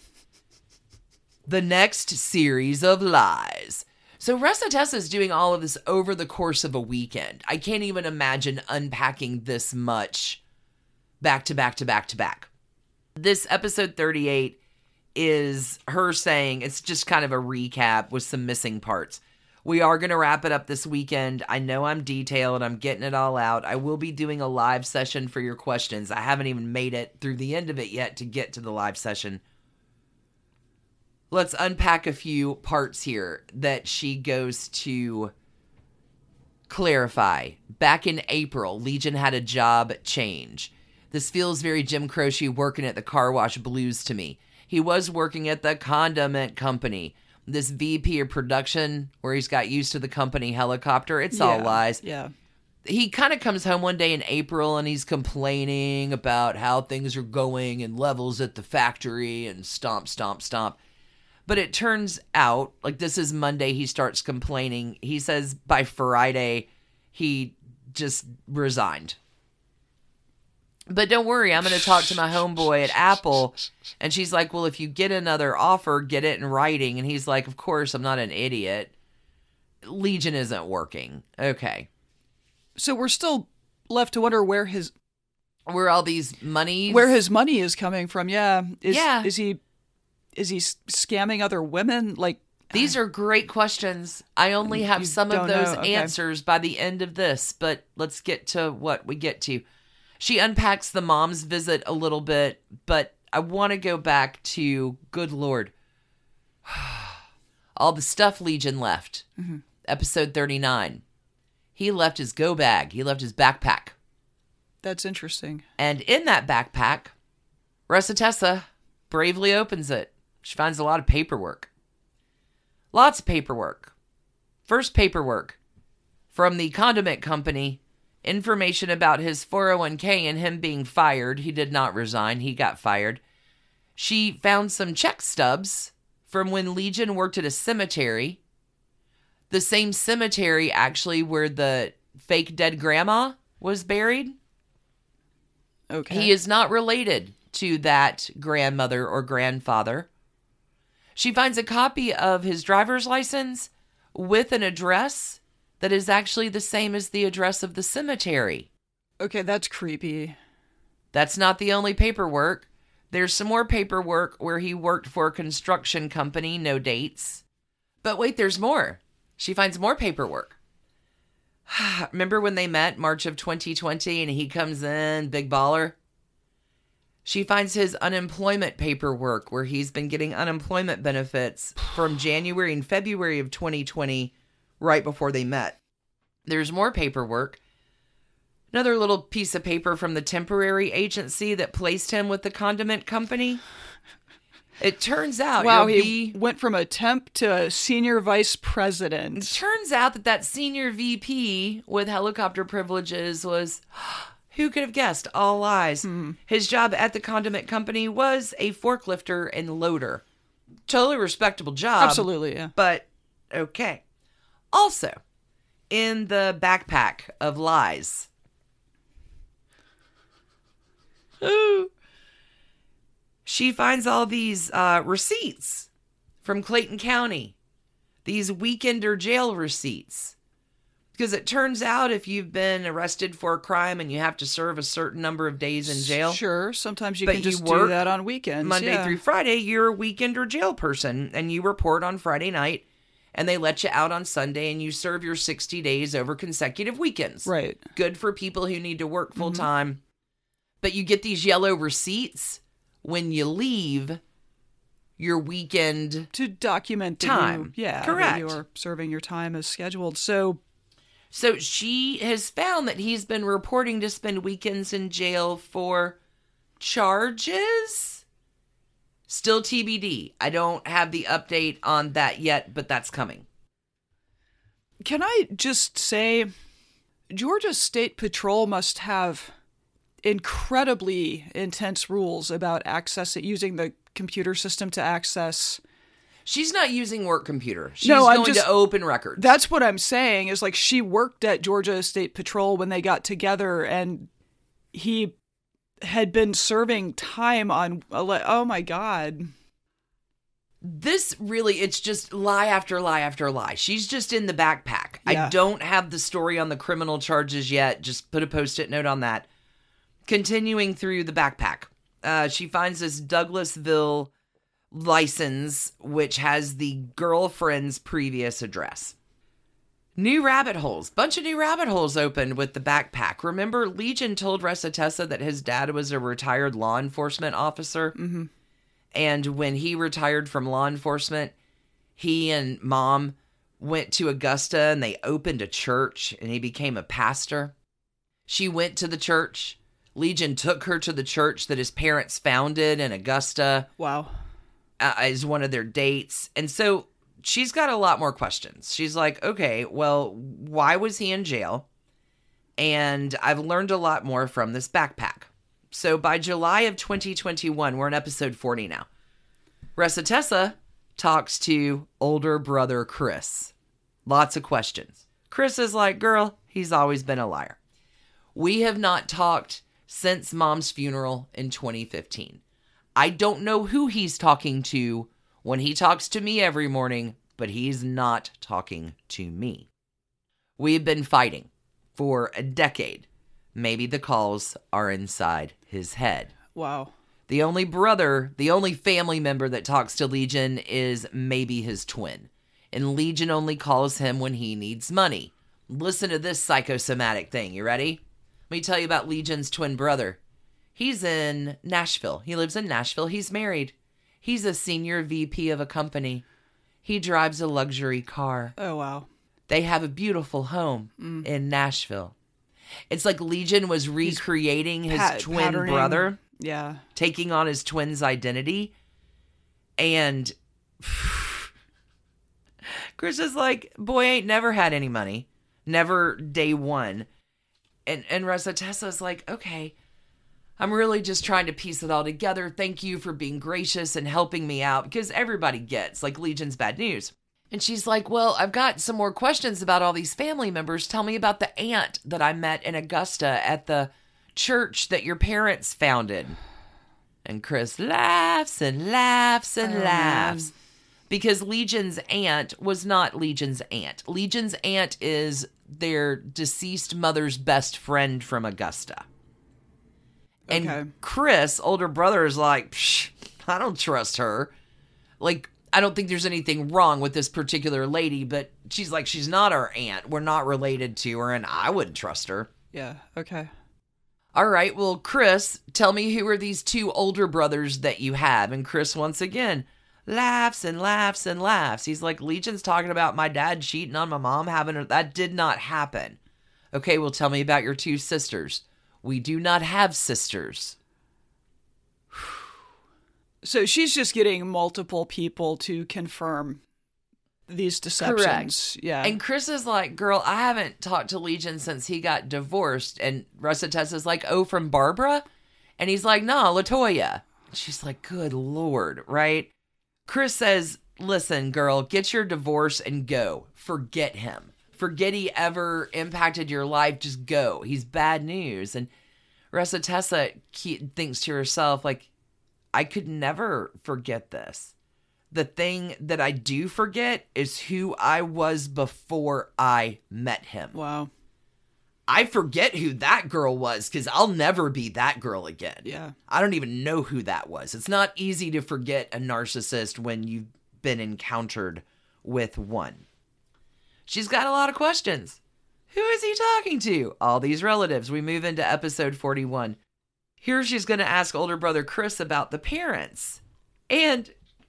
The next series of lies. So Resatessa is doing all of this over the course of a weekend. I can't even imagine unpacking this much back to back to back to back. This episode 38 is her saying, it's just kind of a recap with some missing parts. We are going to wrap it up this weekend. I know I'm detailed. I'm getting it all out. I will be doing a live session for your questions. I haven't even made it through the end of it yet to get to the live session. Let's unpack a few parts here that she goes to clarify. Back in April, Legion had a job change. This feels very Jim Croce working at the car wash blues to me. He was working at the condiment company. This VP of production, where he's got used to the company helicopter, it's all lies. Yeah. He kind of comes home one day in April and he's complaining about how things are going and levels at the factory and stomp. But it turns out, like this is Monday, he starts complaining. He says by Friday, he just resigned. But don't worry, I'm going to talk to my homeboy at Apple. And she's like, well, if you get another offer, get it in writing. And he's like, of course, I'm not an idiot. Legion isn't working. Okay. So we're still left to wonder where his money is coming from. Yeah. Is he scamming other women? Like, these are great questions. I only have some of those answers by the end of this, but let's get to what we get to. She unpacks the mom's visit a little bit, but I want to go back to, good Lord, all the stuff Legion left. Mm-hmm. Episode 39. He left his go bag. He left his backpack. That's interesting. And in that backpack, Resatessa bravely opens it. She finds a lot of paperwork. Lots of paperwork. First paperwork from the condiment company. Information about his 401k and him being fired. He did not resign. He got fired. She found some check stubs from when Legion worked at a cemetery. The same cemetery, actually, where the fake dead grandma was buried. Okay. He is not related to that grandmother or grandfather. She finds a copy of his driver's license with an address that is actually the same as the address of the cemetery. Okay, that's creepy. That's not the only paperwork. There's some more paperwork where he worked for a construction company, no dates. But wait, there's more. She finds more paperwork. Remember when they met March of 2020 and he comes in, big baller? She finds his unemployment paperwork where he's been getting unemployment benefits from January and February of 2020, right before they met. There's more paperwork. Another little piece of paper from the temporary agency that placed him with the condiment company. It turns out, wow, he went from a temp to a senior vice president. It turns out that senior VP with helicopter privileges was, who could have guessed, all lies. His job at the condiment company was a forklifter and loader. Totally respectable job. Absolutely, yeah. But, okay. Also, in the backpack of lies, she finds all these receipts from Clayton County. These weekender jail receipts. Because it turns out if you've been arrested for a crime and you have to serve a certain number of days in jail. Sure, sometimes you but can just you do work that on weekends. Monday through Friday, you're a weekender jail person. And you report on Friday night. And they let you out on Sunday and you serve your 60 days over consecutive weekends. Right. Good for people who need to work full time. But you get these yellow receipts when you leave your weekend to document time. That correct. That you are serving your time as scheduled. So she has found that he's been reporting to spend weekends in jail for charges. Still TBD. I don't have the update on that yet, but that's coming. Can I just say, Georgia State Patrol must have incredibly intense rules about using the computer system to access. She's not using work computer. She's I'm going to open records. That's what I'm saying, is like she worked at Georgia State Patrol when they got together and he had been serving time on, oh my God. This really, it's just lie after lie after lie. She's just in the backpack. Yeah. I don't have the story on the criminal charges yet. Just put a Post-it note on that. Continuing through the backpack, she finds this Douglasville license, which has the girlfriend's previous address. New rabbit holes. Bunch of new rabbit holes opened with the backpack. Remember, Legion told Resatessa that his dad was a retired law enforcement officer? Mm-hmm. And when he retired from law enforcement, he and Mom went to Augusta and they opened a church and he became a pastor. She went to the church. Legion took her to the church that his parents founded in Augusta. Wow. As one of their dates. And so she's got a lot more questions. She's like, okay, well, why was he in jail? And I've learned a lot more from this backpack. So by July of 2021, we're in episode 40 now. Resatessa talks to older brother Chris. Lots of questions. Chris is like, girl, he's always been a liar. We have not talked since Mom's funeral in 2015. I don't know who he's talking to when he talks to me every morning, but he's not talking to me. We've been fighting for a decade. Maybe the calls are inside his head. Wow. The only brother, the only family member that talks to Legion is maybe his twin. And Legion only calls him when he needs money. Listen to this psychosomatic thing. You ready? Let me tell you about Legion's twin brother. He's in Nashville. He lives in Nashville. He's married. He's a senior VP of a company. He drives a luxury car. Oh, wow. They have a beautiful home in Nashville. It's like Legion was recreating his twin brother. Yeah. Taking on his twin's identity. And Chris is like, boy ain't never had any money. Never day one. And Resatessa's like, okay, I'm really just trying to piece it all together. Thank you for being gracious and helping me out. Because everybody gets, like, Legion's bad news. And she's like, well, I've got some more questions about all these family members. Tell me about the aunt that I met in Augusta at the church that your parents founded. And Chris laughs and laughs and laughs. Man. Because Legion's aunt was not Legion's aunt. Legion's aunt is their deceased mother's best friend from Augusta. And Okay. Chris, older brother, is like, Psh, I don't trust her. Like, I don't think there's anything wrong with this particular lady, but she's like, she's not our aunt. We're not related to her, and I wouldn't trust her. Yeah. Okay. All right, well, Chris, tell me who are these two older brothers that you have? And Chris, once again, laughs and laughs and laughs. He's like, Legion's talking about my dad cheating on my mom, that did not happen. Okay, well, tell me about your two sisters. We do not have sisters. So she's just getting multiple people to confirm these deceptions. Correct. Yeah. And Chris is like, girl, I haven't talked to Legion since he got divorced. And Russa Tessa's like, oh, from Barbara? And he's like, nah, LaToya. She's like, good Lord, right? Chris says, listen, girl, get your divorce and go. Forget him. Forget he ever impacted your life. Just go. He's bad news. And Russa Tessa thinks to herself, like, I could never forget this. The thing that I do forget is who I was before I met him. Wow. I forget who that girl was because I'll never be that girl again. Yeah. I don't even know who that was. It's not easy to forget a narcissist when you've been encountered with one. She's got a lot of questions. Who is he talking to? All these relatives. We move into episode 41. Here she's going to ask older brother Chris about the parents. And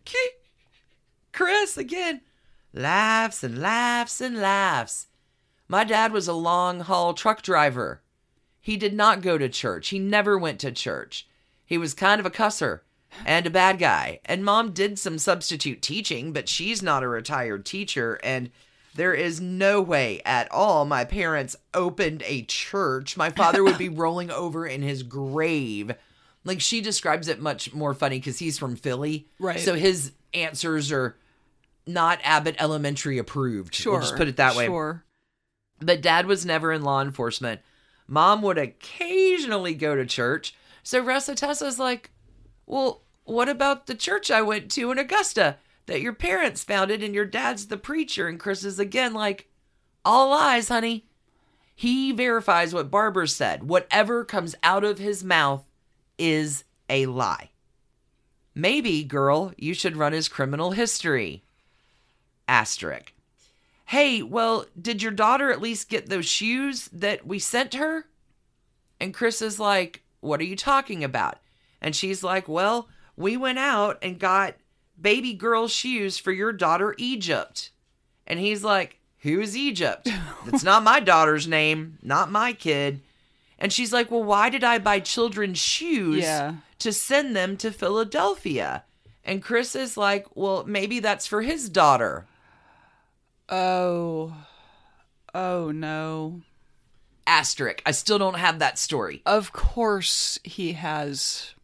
Chris, again, laughs and laughs and laughs. My dad was a long-haul truck driver. He did not go to church. He never went to church. He was kind of a cusser and a bad guy. And Mom did some substitute teaching, but she's not a retired teacher. And there is no way at all my parents opened a church. My father would be rolling over in his grave. Like, she describes it much more funny because he's from Philly. Right. So his answers are not Abbott Elementary approved. Sure. We'll just put it that way. Sure. But Dad was never in law enforcement. Mom would occasionally go to church. So Russa Tessa's like, well, what about the church I went to in Augusta that your parents founded and your dad's the preacher? And Chris is again like, all lies, honey. He verifies what Barbara said. Whatever comes out of his mouth is a lie. Maybe, girl, you should run his criminal history. Asterisk. Hey, well, did your daughter at least get those shoes that we sent her? And Chris is like, what are you talking about? And she's like, well, we went out and got baby girl shoes for your daughter, Egypt. And he's like, who's Egypt? That's not my daughter's name, not my kid. And she's like, well, why did I buy children's shoes to send them to Philadelphia? And Chris is like, well, maybe that's for his daughter. Oh no. Asterisk. I still don't have that story. Of course he has.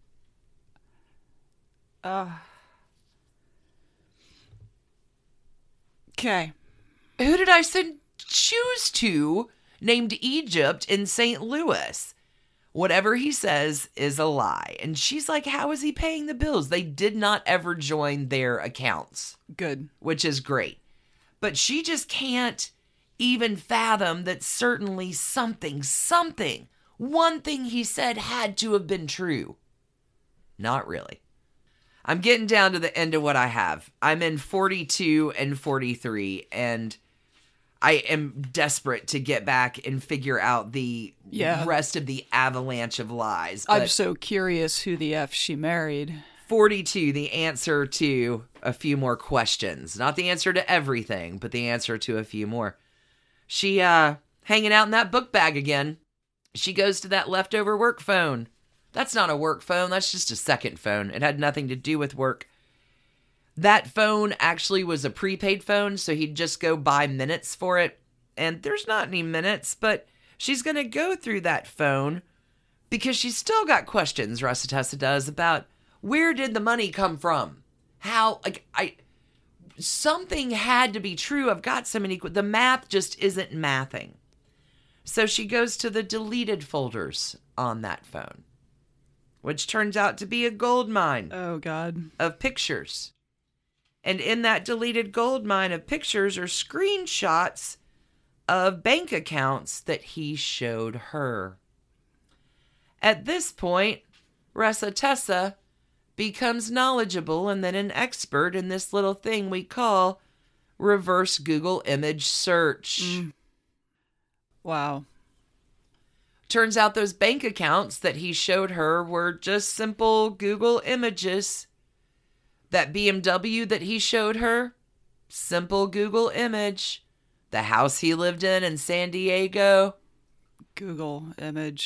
Okay. Who did I send shoes to named Egypt in St. Louis? Whatever he says is a lie. And she's like, how is he paying the bills? They did not ever join their accounts. Good. Which is great. But she just can't even fathom that certainly one thing he said had to have been true. Not really. I'm getting down to the end of what I have. I'm in 42 and 43, and I am desperate to get back and figure out the rest of the avalanche of lies. I'm so curious who the F she married. 42, the answer to a few more questions. Not the answer to everything, but the answer to a few more. She, hanging out in that book bag again. She goes to that leftover work phone. That's not a work phone. That's just a second phone. It had nothing to do with work. That phone actually was a prepaid phone, so he'd just go buy minutes for it. And there's not any minutes, but she's going to go through that phone because she's still got questions, Russa Tessa does, about where did the money come from? How, something had to be true. I've got so many, the math just isn't mathing. So she goes to the deleted folders on that phone, which turns out to be a gold mine. Oh, God. Of pictures. And in that deleted gold mine of pictures are screenshots of bank accounts that he showed her. At this point, Ressa Tessa becomes knowledgeable and then an expert in this little thing we call reverse Google image search. Wow. Turns out those bank accounts that he showed her were just simple Google images. That BMW that he showed her, simple Google image. The house he lived in San Diego, Google image.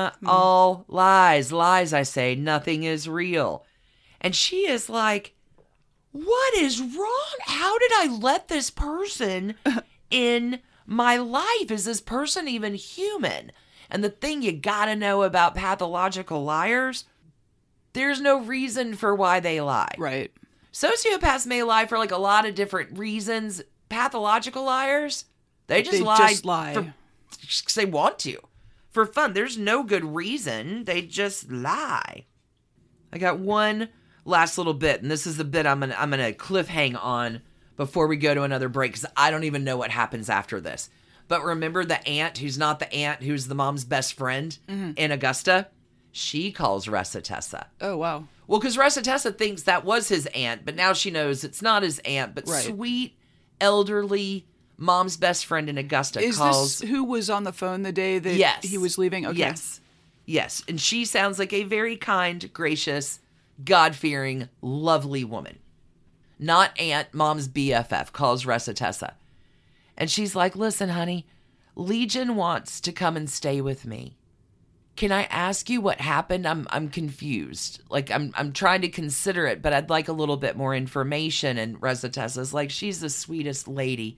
all lies. Lies, I say. Nothing is real. And she is like, what is wrong? How did I let this person in my life? Is this person even human? And the thing you gotta know about pathological liars, there's no reason for why they lie. Right. Sociopaths may lie for like a lot of different reasons. Pathological liars, they just lie. Because they want to. For fun. There's no good reason. They just lie. I got one last little bit, and this is the bit I'm gonna cliffhang on before we go to another break, because I don't even know what happens after this. But remember the aunt who's not the aunt, who's the mom's best friend in Augusta? She calls Ressa Tessa. Oh, wow. Well, because Ressa Tessa thinks that was his aunt, but now she knows it's not his aunt, but Right. sweet, elderly mom's best friend in Augusta Is calls. this who was on the phone the day that Yes. he was leaving? Okay. Yes. And she sounds like a very kind, gracious, God-fearing, lovely woman. Not aunt, mom's BFF, calls Ressa Tessa. And she's like, listen, honey, Legion wants to come and stay with me. Can I ask you what happened? I'm confused. Like, I'm trying to consider it, but I'd like a little bit more information. And Ressa Tessa's like, she's the sweetest lady.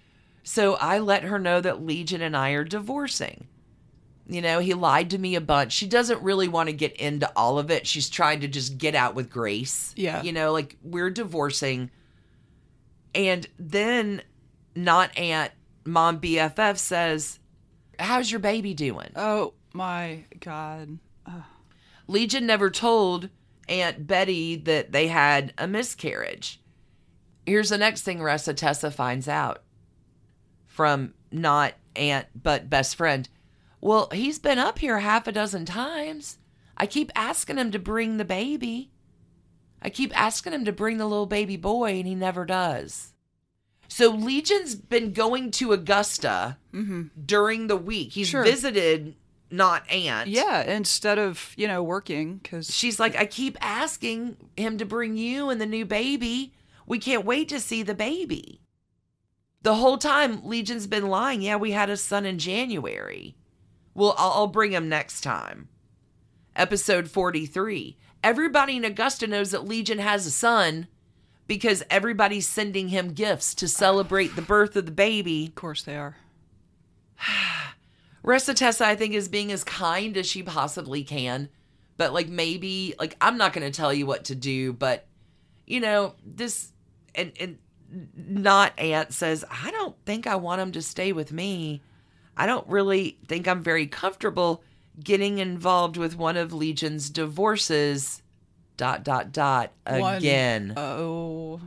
So I let her know that Legion and I are divorcing. You know, he lied to me a bunch. She doesn't really want to get into all of it. She's trying to just get out with grace. Yeah. You know, like, we're divorcing. And then not aunt, mom BFF says, how's your baby doing? Oh, my God. Legion never told Aunt Betty that they had a miscarriage. Here's the next thing Ressa Tessa finds out from not aunt, but best friend. Well, he's been up here half a dozen times. I keep asking him to bring the baby. I keep asking him to bring the little baby boy, and he never does. So Legion's been going to Augusta during the week. He's visited not aunt. Yeah, instead of, working, because... She's like, I keep asking him to bring you and the new baby. We can't wait to see the baby. The whole time, Legion's been lying. Yeah, we had a son in January. Well, I'll bring him next time. Episode 43. Everybody in Augusta knows that Legion has a son because everybody's sending him gifts to celebrate the birth of the baby. Of course they are. Ressa Tessa, I think, is being as kind as she possibly can. But, maybe, I'm not going to tell you what to do, but, this, and not aunt says, I don't think I want him to stay with me. I don't really think I'm very comfortable getting involved with one of Legion's divorces, ... again. Oh.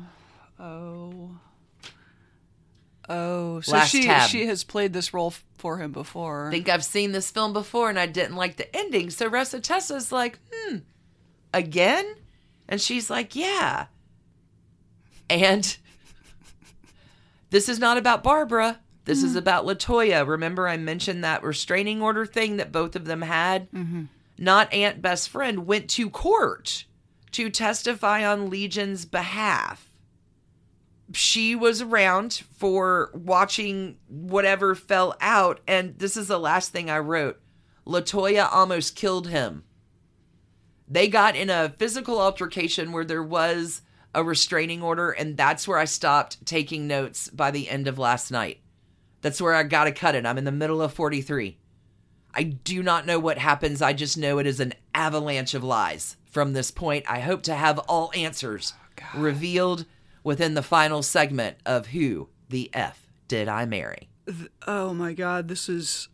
So Last tab. she has played this role for him before. I think I've seen this film before and I didn't like the ending. So Ressa Tessa's like, again? And she's like, yeah. And this is not about Barbara. This is about LaToya. Remember I mentioned that restraining order thing that both of them had? Not aunt best friend went to court to testify on Legion's behalf. She was around for watching whatever fell out, and this is the last thing I wrote. LaToya almost killed him. They got in a physical altercation where there was a restraining order, and that's where I stopped taking notes by the end of last night. That's where I gotta cut it. I'm in the middle of 43. I do not know what happens. I just know it is an avalanche of lies. From this point, I hope to have all answers revealed within the final segment of Who the F Did I Marry? Oh my God, this is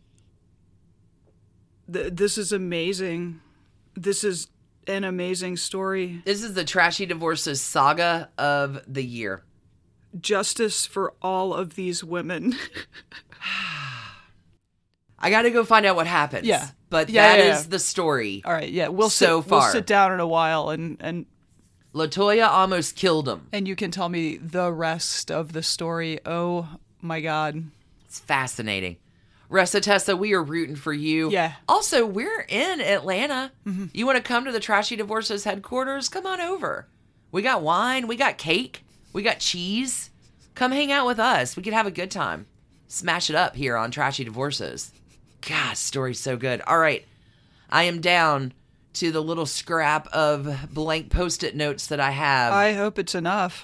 amazing. This is an amazing story. This is the Trashy Divorces saga of the year. Justice for all of these women. I got to go find out what happens. Yeah. But Yeah, that yeah, is the story. All right, yeah, So we'll far. sit down in a while and LaToya almost killed him. you can tell me the rest of the story. Oh my God. It's fascinating. Ressa Tessa, we are rooting for you. Yeah. Also, we're in Atlanta. You want to come to the Trashy Divorces headquarters? Come on over. We got wine. We got cake. We got cheese. Come hang out with us. We could have a good time. Smash it up here on Trashy Divorces. God, story's so good. All right. I am down to the little scrap of blank Post-it notes that I have. I hope it's enough.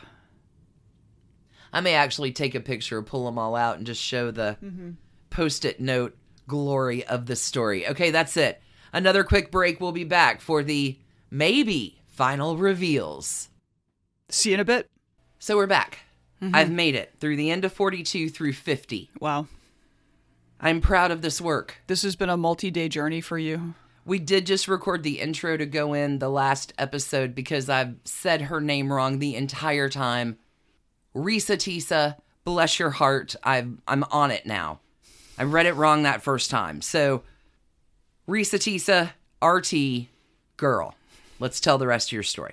I may actually take a picture, pull them all out, and just show the Post-it note glory of the story. Okay, that's it. Another quick break. We'll be back for the maybe final reveals. See you in a bit. So we're back. I've made it through the end of 42 through 50. Wow. I'm proud of this work. This has been a multi-day journey for you. We did just record the intro to go in the last episode because I've said her name wrong the entire time. Risa Tisa, bless your heart. I'm on it now. I read it wrong that first time. So, Risa Tisa, RT, girl. Let's tell the rest of your story.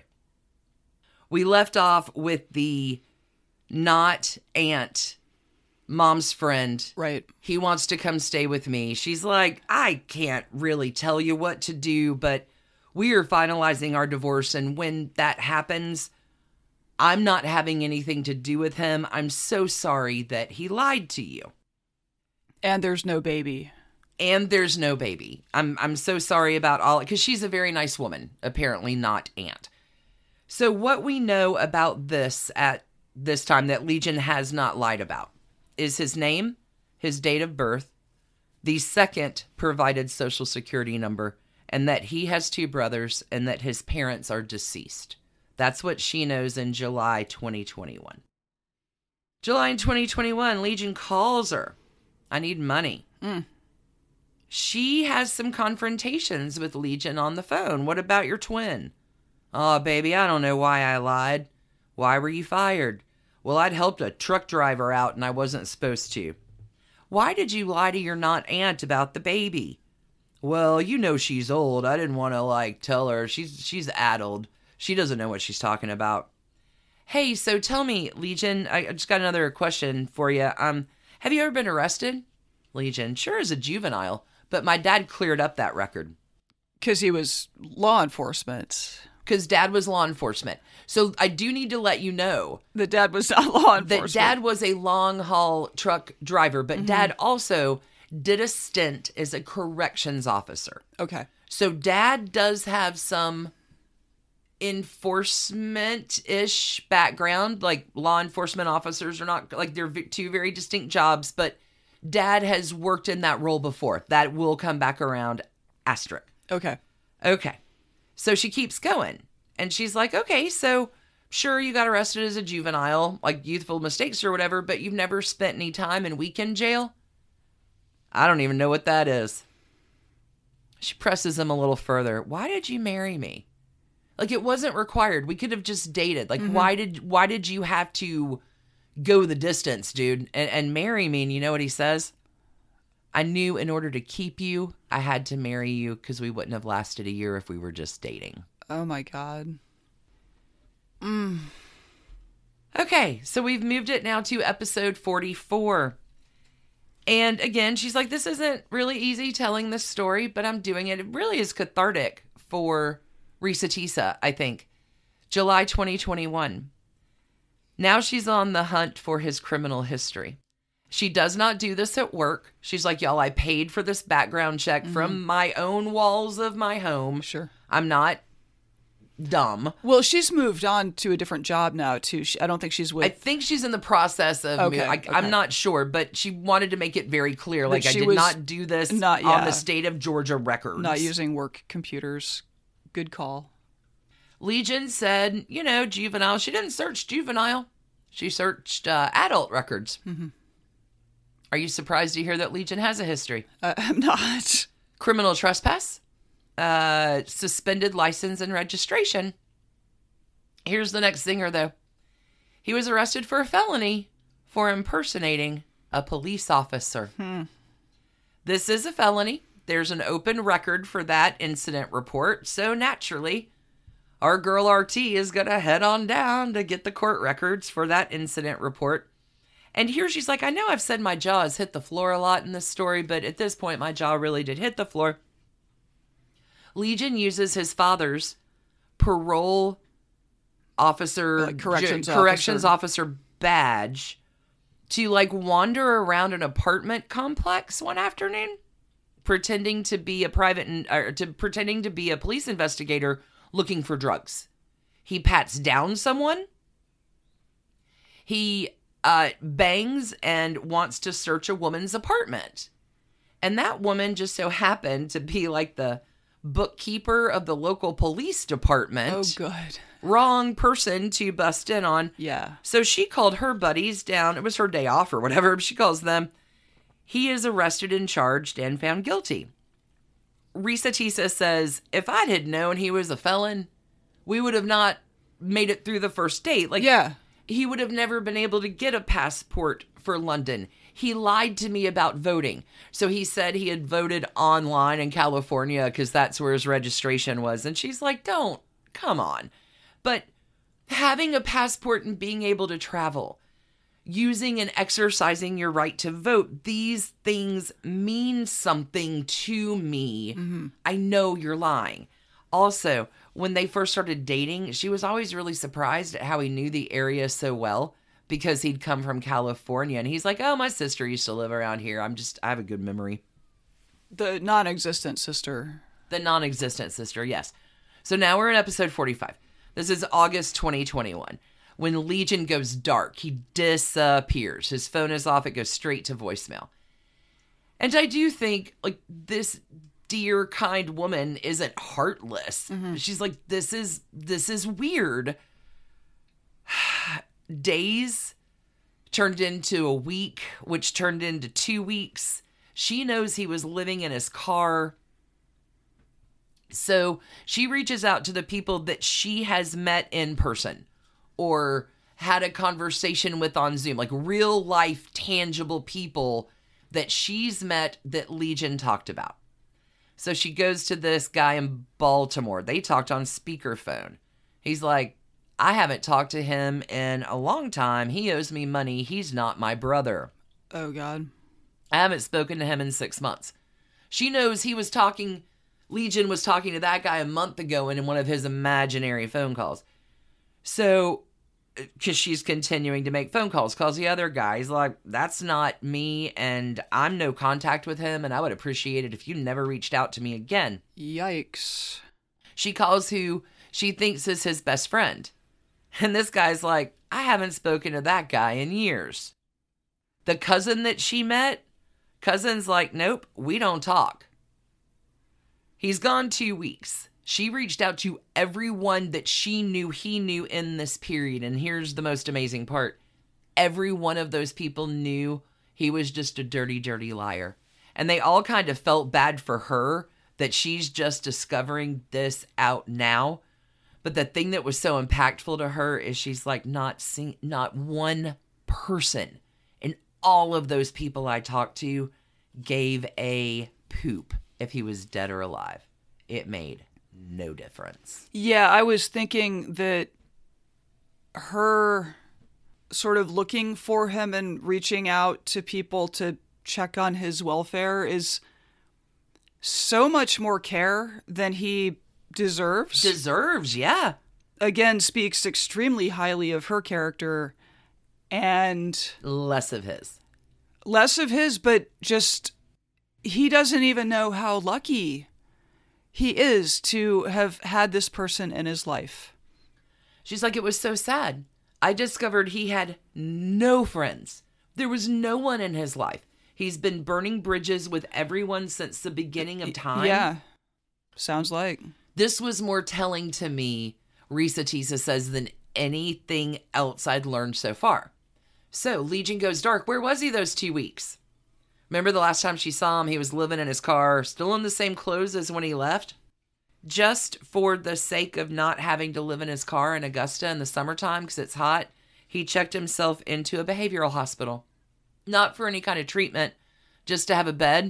We left off with the not aunt, mom's friend. Right. He wants to come stay with me. She's like, I can't really tell you what to do, but we are finalizing our divorce. And when that happens, I'm not having anything to do with him. I'm so sorry that he lied to you. And there's no baby. And there's no baby. I'm so sorry about all, because she's a very nice woman, apparently not aunt. So what we know about this at this time that Legion has not lied about is his name, his date of birth, the second provided social security number, and that he has 2 brothers and that his parents are deceased. That's what she knows in July 2021. July in 2021, Legion calls her. I need money. She has some confrontations with Legion on the phone. What about your twin? Oh, baby, I don't know why I lied. Why were you fired? Well, I'd helped a truck driver out and I wasn't supposed to. Why did you lie to your not aunt about the baby? Well, you know she's old. I didn't want to, tell her. She's addled. She doesn't know what she's talking about. Hey, so tell me, Legion, I just got another question for you. Have you ever been arrested? Legion, sure, as a juvenile, but my dad cleared up that record. Because he was law enforcement. Because Dad was law enforcement. So I do need to let you know The dad was not law enforcement. that Dad was a long-haul truck driver, but Dad also did a stint as a corrections officer. Okay. So Dad does have some enforcement-ish background. Like, law enforcement officers are not, they're 2 very distinct jobs, but Dad has worked in that role before. That will come back around, asterisk. Okay. Okay. So she keeps going. And she's like, okay, so sure, you got arrested as a juvenile, like youthful mistakes or whatever, but you've never spent any time in weekend jail? I don't even know what that is. She presses him a little further. Why did you marry me? Like, it wasn't required. We could have just dated. Like, why did you have to go the distance, dude, and marry me? And you know what he says? I knew in order to keep you, I had to marry you because we wouldn't have lasted a year if we were just dating. Oh, my God. Okay, so we've moved it now to episode 44. And again, she's like, this isn't really easy telling this story, but I'm doing it. It really is cathartic for Risa Tisa, I think. July 2021. Now she's on the hunt for his criminal history. She does not do this at work. She's like, y'all, I paid for this background check from my own walls of my home. Sure. I'm not dumb. Well, she's moved on to a different job now, too. I don't think she's with... I think she's in the process of... Okay, I'm not sure, but she wanted to make it very clear. Like, I she did was not do this not- on yeah. the state of Georgia records. Not using work computers. Good call. Legion said, juvenile. She didn't search juvenile. She searched adult records. Are you surprised to hear that Legion has a history? I'm not. Criminal trespass, suspended license and registration. Here's the next zinger, though. He was arrested for a felony for impersonating a police officer. This is a felony. There's an open record for that incident report. So naturally, our girl RT is going to head on down to get the court records for that incident report. And here she's like, I know I've said my jaw has hit the floor a lot in this story, but at this point, my jaw really did hit the floor. Legion uses his father's parole officer, corrections officer badge to like wander around an apartment complex one afternoon, pretending to be a pretending to be a police investigator looking for drugs. He pats down someone. He bangs and wants to search a woman's apartment. And that woman just so happened to be like the bookkeeper of the local police department. Oh, good. Wrong person to bust in on. Yeah. So she called her buddies down. It was her day off or whatever. She calls them. He is arrested and charged and found guilty. Risa Tisa says, if I'd had known he was a felon, we would have not made it through the first date. Like, yeah. He would have never been able to get a passport for London. He lied to me about voting. So he said he had voted online in California because that's where his registration was. And she's like, don't, come on. But having a passport and being able to travel, using and exercising your right to vote, these things mean something to me. Mm-hmm. I know you're lying. Also, when they first started dating, she was always really surprised at how he knew the area so well because he'd come from California. And he's like, oh, my sister used to live around here. I have a good memory. The non-existent sister. The non-existent sister, yes. So now we're in episode 45. This is August 2021. When Legion goes dark, he disappears. His phone is off. It goes straight to voicemail. And I do think, like, this dear, kind woman isn't heartless. Mm-hmm. She's like, this is weird. Days turned into a week, which turned into 2 weeks. She knows he was living in his car. So she reaches out to the people that she has met in person or had a conversation with on Zoom, like real life, tangible people that she's met that Legion talked about. So she goes to this guy in Baltimore. They talked on speakerphone. He's like, I haven't talked to him in a long time. He owes me money. He's not my brother. Oh, God. I haven't spoken to him in 6 months. She knows Legion was talking to that guy a month ago in one of his imaginary phone calls. So, because she's continuing to make phone calls, calls the other guy. He's like, that's not me, and I'm no contact with him, and I would appreciate it if you never reached out to me again. Yikes. She calls who she thinks is his best friend. And this guy's like, I haven't spoken to that guy in years. The cousin that she met, cousin's like, nope, we don't talk. He's gone 2 weeks. She reached out to everyone that she knew he knew in this period. And here's the most amazing part. Every one of those people knew he was just a dirty, dirty liar. And they all kind of felt bad for her that she's just discovering this out now. But the thing that was so impactful to her is she's like, not one person in all of those people I talked to gave a poop if he was dead or alive. It made no difference. Yeah, I was thinking that her sort of looking for him and reaching out to people to check on his welfare is so much more care than he deserves. Yeah. Again, speaks extremely highly of her character and less of his, but just he doesn't even know how lucky he is to have had this person in his life. She's like, it was so sad. I discovered he had no friends. There was no one in his life. He's been burning bridges with everyone since the beginning of time. Yeah. Sounds like. This was more telling to me, Risa Tisa says, than anything else I'd learned so far. So, Legion goes dark. Where was he those 2 weeks? Remember the last time she saw him, he was living in his car, still in the same clothes as when he left? Just for the sake of not having to live in his car in Augusta in the summertime because it's hot, he checked himself into a behavioral hospital. Not for any kind of treatment, just to have a bed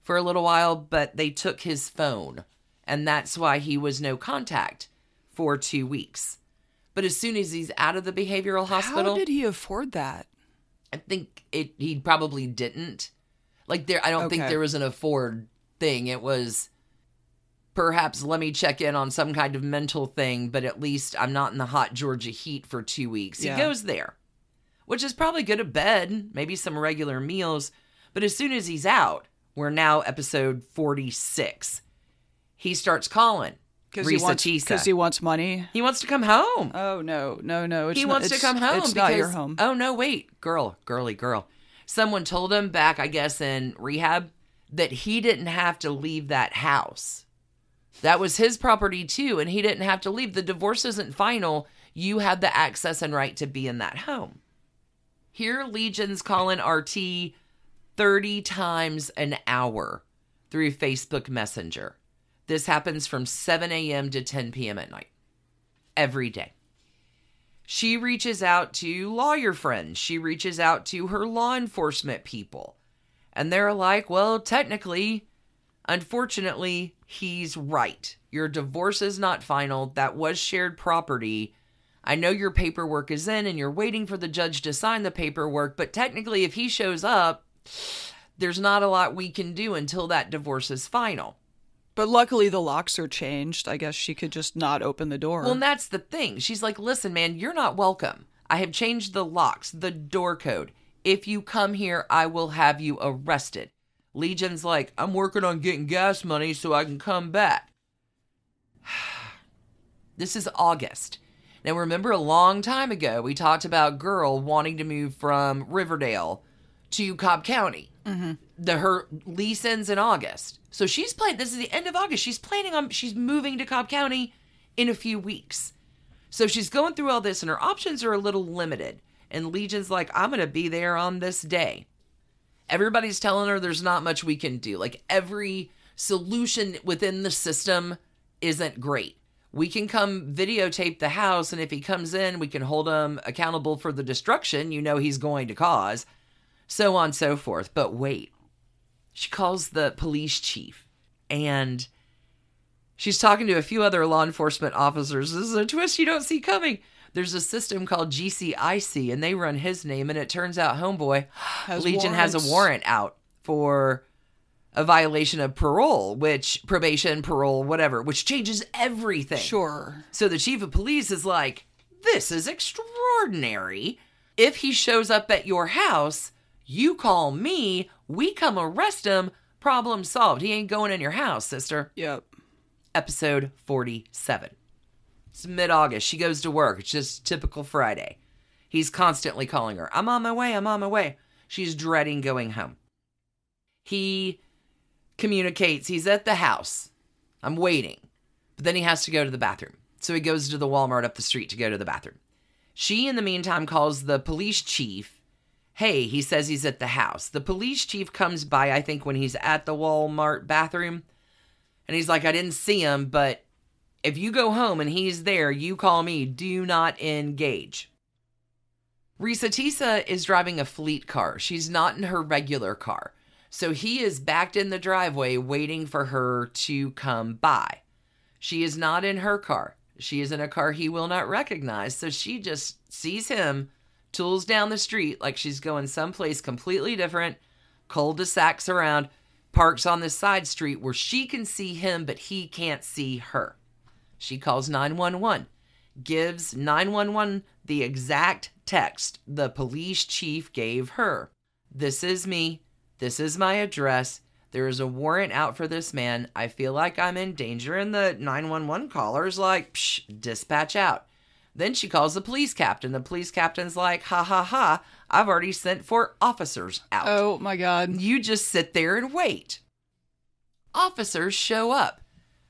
for a little while, but they took his phone. And that's why he was no contact for 2 weeks. But as soon as he's out of the behavioral hospital... How did he afford that? I think he probably didn't. Like, I don't think there was an afford thing. It was perhaps let me check in on some kind of mental thing, but at least I'm not in the hot Georgia heat for 2 weeks. Yeah. He goes there, which is probably good to bed, maybe some regular meals. But as soon as he's out, we're now episode 46. He starts calling Risa Tisa. Because he wants money? He wants to come home. Oh, no. He wants to come home. It's not your home. Oh, no, wait. Girly. Someone told him back, I guess, in rehab that he didn't have to leave that house. That was his property, too, and he didn't have to leave. The divorce isn't final. You have the access and right to be in that home. Here, Legion's calling RT 30 times an hour through Facebook Messenger. This happens from 7 a.m. to 10 p.m. at night. Every day. She reaches out to lawyer friends. She reaches out to her law enforcement people. And they're like, well, technically, unfortunately, he's right. Your divorce is not final. That was shared property. I know your paperwork is in and you're waiting for the judge to sign the paperwork. But technically, if he shows up, there's not a lot we can do until that divorce is final. But luckily the locks are changed. I guess she could just not open the door. Well, and that's the thing. She's like, listen, man, you're not welcome. I have changed the locks, the door code. If you come here, I will have you arrested. Legion's like, I'm working on getting gas money so I can come back. This is August. Now, remember a long time ago, we talked about girl wanting to move from Riverdale to Cobb County. Mm-hmm. Her lease ends in August. So she's this is the end of August. She's moving to Cobb County in a few weeks. So she's going through all this and her options are a little limited. And Legion's like, I'm going to be there on this day. Everybody's telling her there's not much we can do. Like every solution within the system isn't great. We can come videotape the house, and if he comes in, we can hold him accountable for the destruction he's going to cause. So on and so forth. But wait. She calls the police chief, and she's talking to a few other law enforcement officers. This is a twist you don't see coming. There's a system called GCIC, and they run his name, and it turns out homeboy, Legion has a warrant out for a violation of parole, probation, parole, whatever, which changes everything. Sure. So the chief of police is like, this is extraordinary. If he shows up at your house, you call me, we come arrest him, problem solved. He ain't going in your house, sister. Yep. Episode 47. It's mid-August. She goes to work. It's just typical Friday. He's constantly calling her. I'm on my way. She's dreading going home. He communicates. He's at the house. I'm waiting. But then he has to go to the bathroom. So he goes to the Walmart up the street to go to the bathroom. She, in the meantime, calls the police chief. Hey, he says he's at the house. The police chief comes by, I think, when he's at the Walmart bathroom. And he's like, I didn't see him, but if you go home and he's there, you call me. Do not engage. Risa Tisa is driving a fleet car. She's not in her regular car. So he is backed in the driveway waiting for her to come by. She is not in her car. She is in a car he will not recognize. So she just sees him, tools down the street like she's going someplace completely different, cul-de-sacs around, parks on this side street where she can see him, but he can't see her. She calls 911, gives 911 the exact text the police chief gave her. This is me. This is my address. There is a warrant out for this man. I feel like I'm in danger. And the 911 caller's like, psh, dispatch out. Then she calls the police captain. The police captain's like, ha ha ha, I've already sent 4 officers out. Oh my God. You just sit there and wait. Officers show up.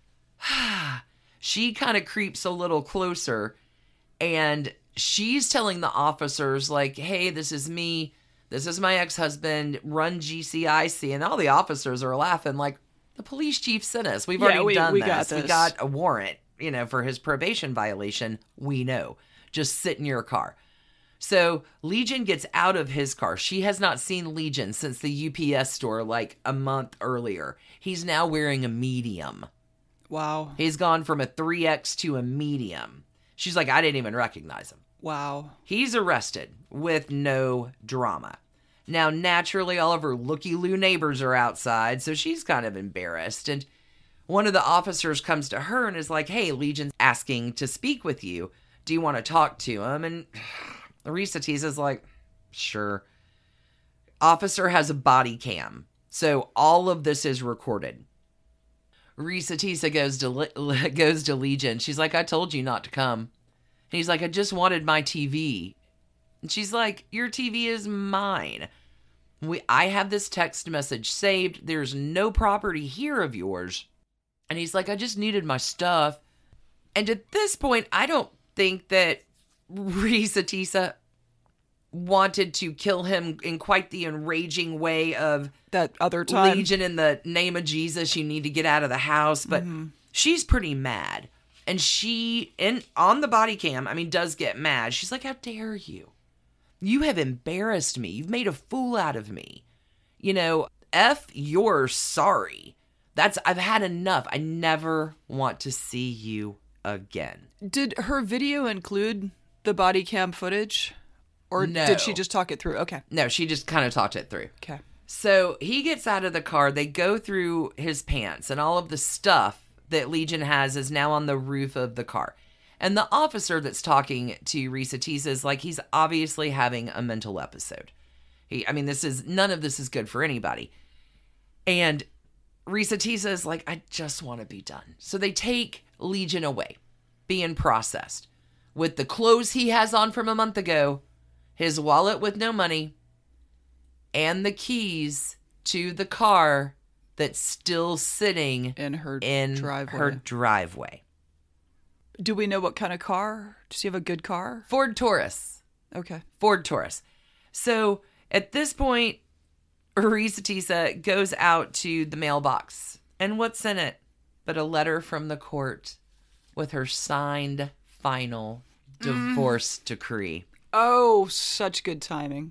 She kind of creeps a little closer and she's telling the officers like, hey, this is me. This is my ex-husband, run GCIC. And all the officers are laughing like, the police chief sent us. We've already done this. Got this. We got a warrant, for his probation violation. We know. Just sit in your car. So Legion gets out of his car. She has not seen Legion since the UPS store like a month earlier. He's now wearing a medium. Wow. He's gone from a 3X to a medium. She's like, I didn't even recognize him. Wow. He's arrested with no drama. Now, naturally, all of her looky-loo neighbors are outside, so she's kind of embarrassed. And one of the officers comes to her and is like, hey, Legion's asking to speak with you. Do you want to talk to him? And Risa Tisa's like, sure. Officer has a body cam, so all of this is recorded. Risa Tisa goes to Legion. She's like, I told you not to come. And he's like, I just wanted my TV. And she's like, your TV is mine. I have this text message saved. There's no property here of yours. And he's like, I just needed my stuff. And at this point, I don't think that Risa Tisa wanted to kill him in quite the enraging way of That other time. Legion, in the name of Jesus, you need to get out of the house. But she's pretty mad. And she, on the body cam, does get mad. She's like, how dare you? You have embarrassed me. You've made a fool out of me. F, you're sorry. I've had enough. I never want to see you again. Did her video include the body cam footage? Or No. did she just talk it through? Okay. No, she just kind of talked it through. Okay. So he gets out of the car. They go through his pants, and all of the stuff that Legion has is now on the roof of the car. And the officer that's talking to Risa Tisa is like, he's obviously having a mental episode. None of this is good for anybody. And Risa Tisa is like, I just want to be done. So they take Legion away, being processed, with the clothes he has on from a month ago, his wallet with no money, and the keys to the car that's still sitting In her driveway. Do we know what kind of car? Does he have a good car? Ford Taurus. Okay. Ford Taurus. So at this point, Risa Tisa goes out to the mailbox. And what's in it but a letter from the court with her signed final divorce decree. Oh, such good timing.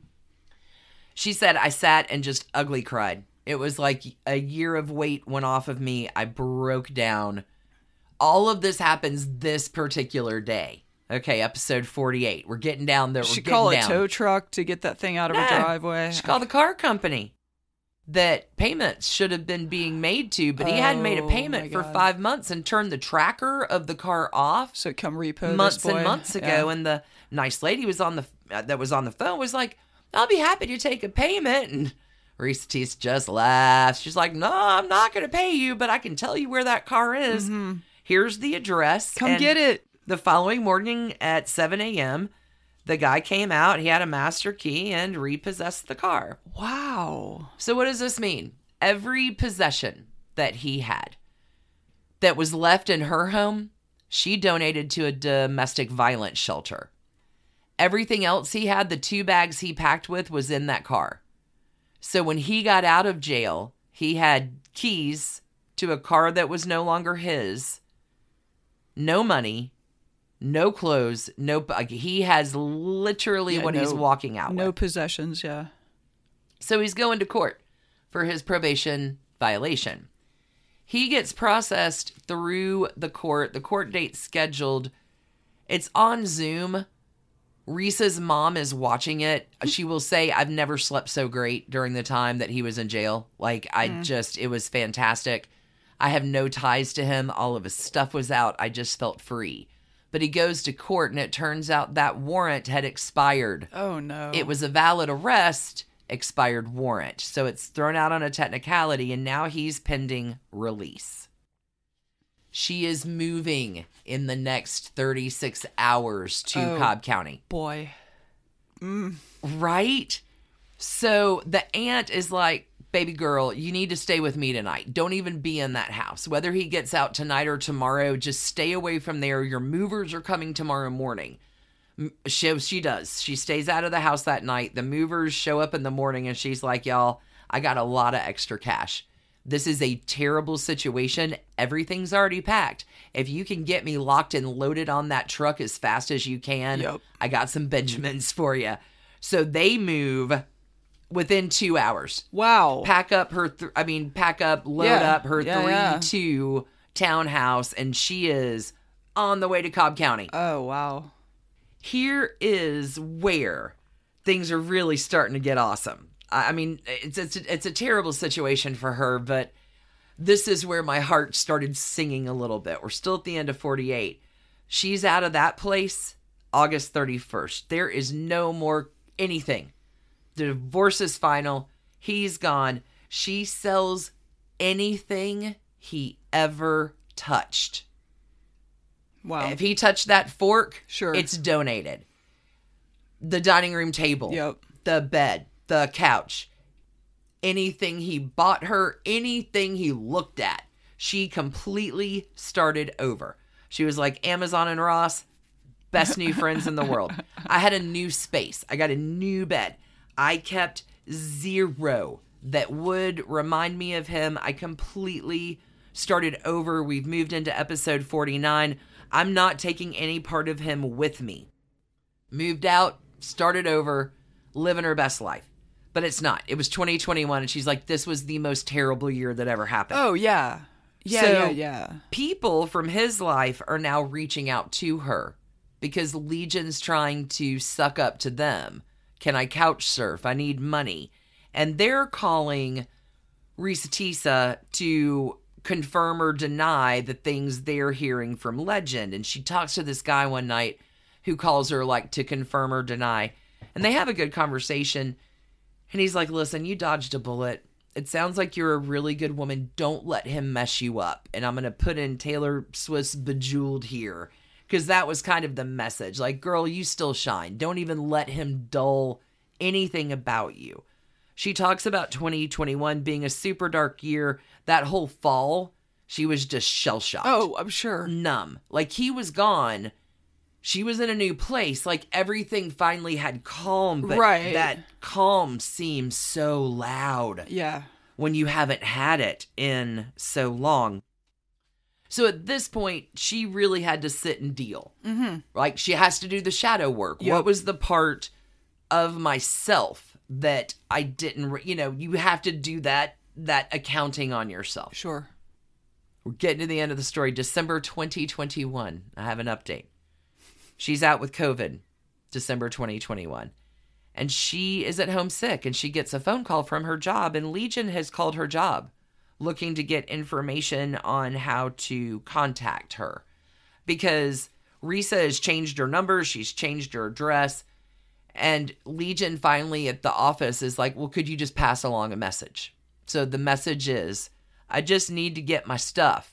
She said, I sat and just ugly cried. It was like a year of weight went off of me. I broke down. All of this happens this particular day. Okay, episode 48. We're getting down there. She called a tow truck to get that thing out of her driveway. She called the car company that payments should have been being made to, but he hadn't made a payment for 5 months and turned the tracker of the car off. So come repo months this boy. and months ago, Yeah. and the nice lady that was on the phone was like, I'll be happy to take a payment. And Risa Tisa just laughs. She's like, no, I'm not going to pay you, but I can tell you where that car is. Mm-hmm. Here's the address. Come And get it. the following morning at 7 a.m., the guy came out. He had a master key and repossessed the car. Wow. So what does this mean? Every possession that he had that was left in her home, she donated to a domestic violence shelter. Everything else he had, the 2 bags he packed with, was in that car. So when he got out of jail, he had keys to a car that was no longer his, no money, no clothes, he has literally what he's walking out No with. possessions, yeah. So he's going to court for his probation violation. He gets processed through the court date scheduled. It's on Zoom. Risa's mom is watching it. She will say, I've never slept so great during the time that he was in jail. It was fantastic. I have no ties to him. All of his stuff was out. I just felt free. But he goes to court, and it turns out that warrant had expired. Oh, no. It was a valid arrest, expired warrant. So it's thrown out on a technicality, and now he's pending release. She is moving in the next 36 hours to Cobb County. Boy. Right? So the aunt is like, baby girl, you need to stay with me tonight. Don't even be in that house. Whether he gets out tonight or tomorrow, just stay away from there. Your movers are coming tomorrow morning. She does. She stays out of the house that night. The movers show up in the morning, and she's like, y'all, I got a lot of extra cash. This is a terrible situation. Everything's already packed. If you can get me locked and loaded on that truck as fast as you can, Yep. I got some Benjamins for you. So they move within 2 hours. Wow. Pack up, load Yeah. up her Yeah, 3-2 townhouse, and she is on the way to Cobb County. Oh, wow. Here is where things are really starting to get awesome. I mean, it's a terrible situation for her, but this is where my heart started singing a little bit. We're still at the end of 48. She's out of that place August 31st. There is no more anything. The divorce is final. He's gone. She sells anything he ever touched. Wow. If he touched that fork, Sure. it's donated. The dining room table, Yep. the bed, the couch, anything he bought her, anything he looked at, she completely started over. She was like Amazon and Ross, best new friends in the world. I had a new space. I got a new bed. I kept 0 that would remind me of him. I completely started over. We've moved into episode 49. I'm not taking any part of him with me. Moved out, started over, living her best life. But it's not. It was 2021, and she's like, this was the most terrible year that ever happened. Oh, yeah. Yeah, So- yeah. People from his life are now reaching out to her because Legion's trying to suck up to them. Can I couch surf? I need money. And they're calling Risa Tisa to confirm or deny the things they're hearing from Legend. And she talks to this guy one night who calls her like to confirm or deny. And they have a good conversation. And he's like, listen, you dodged a bullet. It sounds like you're a really good woman. Don't let him mess you up. And I'm going to put in Taylor Swift's Bejeweled here. Because that was kind of the message. Like, girl, you still shine. Don't even let him dull anything about you. She talks about 2021 being a super dark year. That whole fall, she was just shell-shocked. Oh, I'm sure. Numb. Like, he was gone. She was in a new place. Like, everything finally had calm. But Right. that calm seems so loud Yeah. when you haven't had it in so long. So at this point, she really had to sit and deal. Mm-hmm. Like, she has to do the shadow work. Yep. What was the part of myself that I didn't, you have to do that accounting on yourself. Sure. We're getting to the end of the story. December 2021. I have an update. She's out with COVID, December 2021. And she is at home sick, and she gets a phone call from her job, and Legion has called her job looking to get information on how to contact her. Because Risa has changed her number, she's changed her address, and Legion finally at the office is like, well, could you just pass along a message? So the message is, I just need to get my stuff.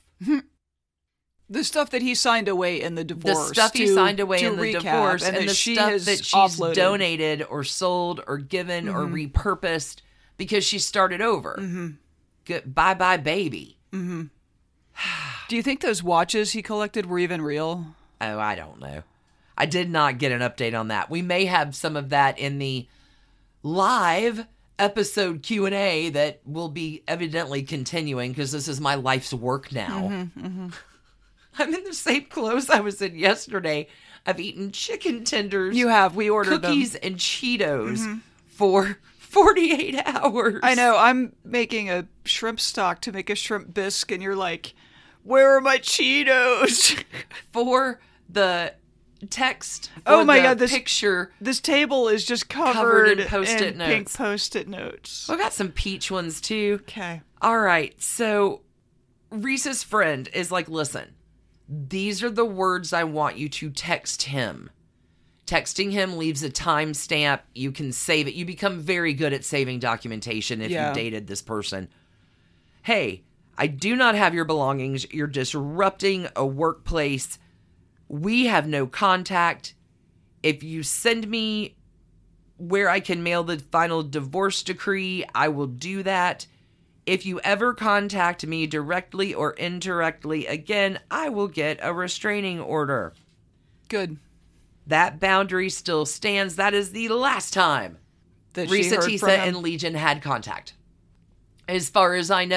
The stuff that he signed away in the divorce. The stuff he signed away to in the recap, divorce and that the she stuff has that she's offloaded. donated or sold or given or repurposed because she started over. Mm-hmm. Good, bye-bye, baby. Do you think those watches he collected were even real? Oh, I don't know. I did not get an update on that. We may have some of that in the live episode Q&A that will be evidently continuing because this is my life's work now. I'm in the same clothes I was in yesterday. I've eaten chicken tenders. You have. We ordered cookies them. and Cheetos for 48 hours. I know. I'm making a shrimp stock to make a shrimp bisque, and you're like, where are my Cheetos? For the text. For Oh my the God, this- picture. This table is just Covered covered in Post-it in pink notes. Post-it notes. I got some peach ones too. Okay. All right. So Reese's friend is like, listen, these are the words I want you to text him. Texting him leaves a timestamp. You can save it. You become very good at saving documentation if Yeah. you dated this person. Hey, I do not have your belongings. You're disrupting a workplace. We have no contact. If you send me where I can mail the final divorce decree, I will do that. If you ever contact me directly or indirectly again, I will get a restraining order. Good. That boundary still stands. That is the last time That she Risa heard Tisa from him. and Legion had contact. As far as I know,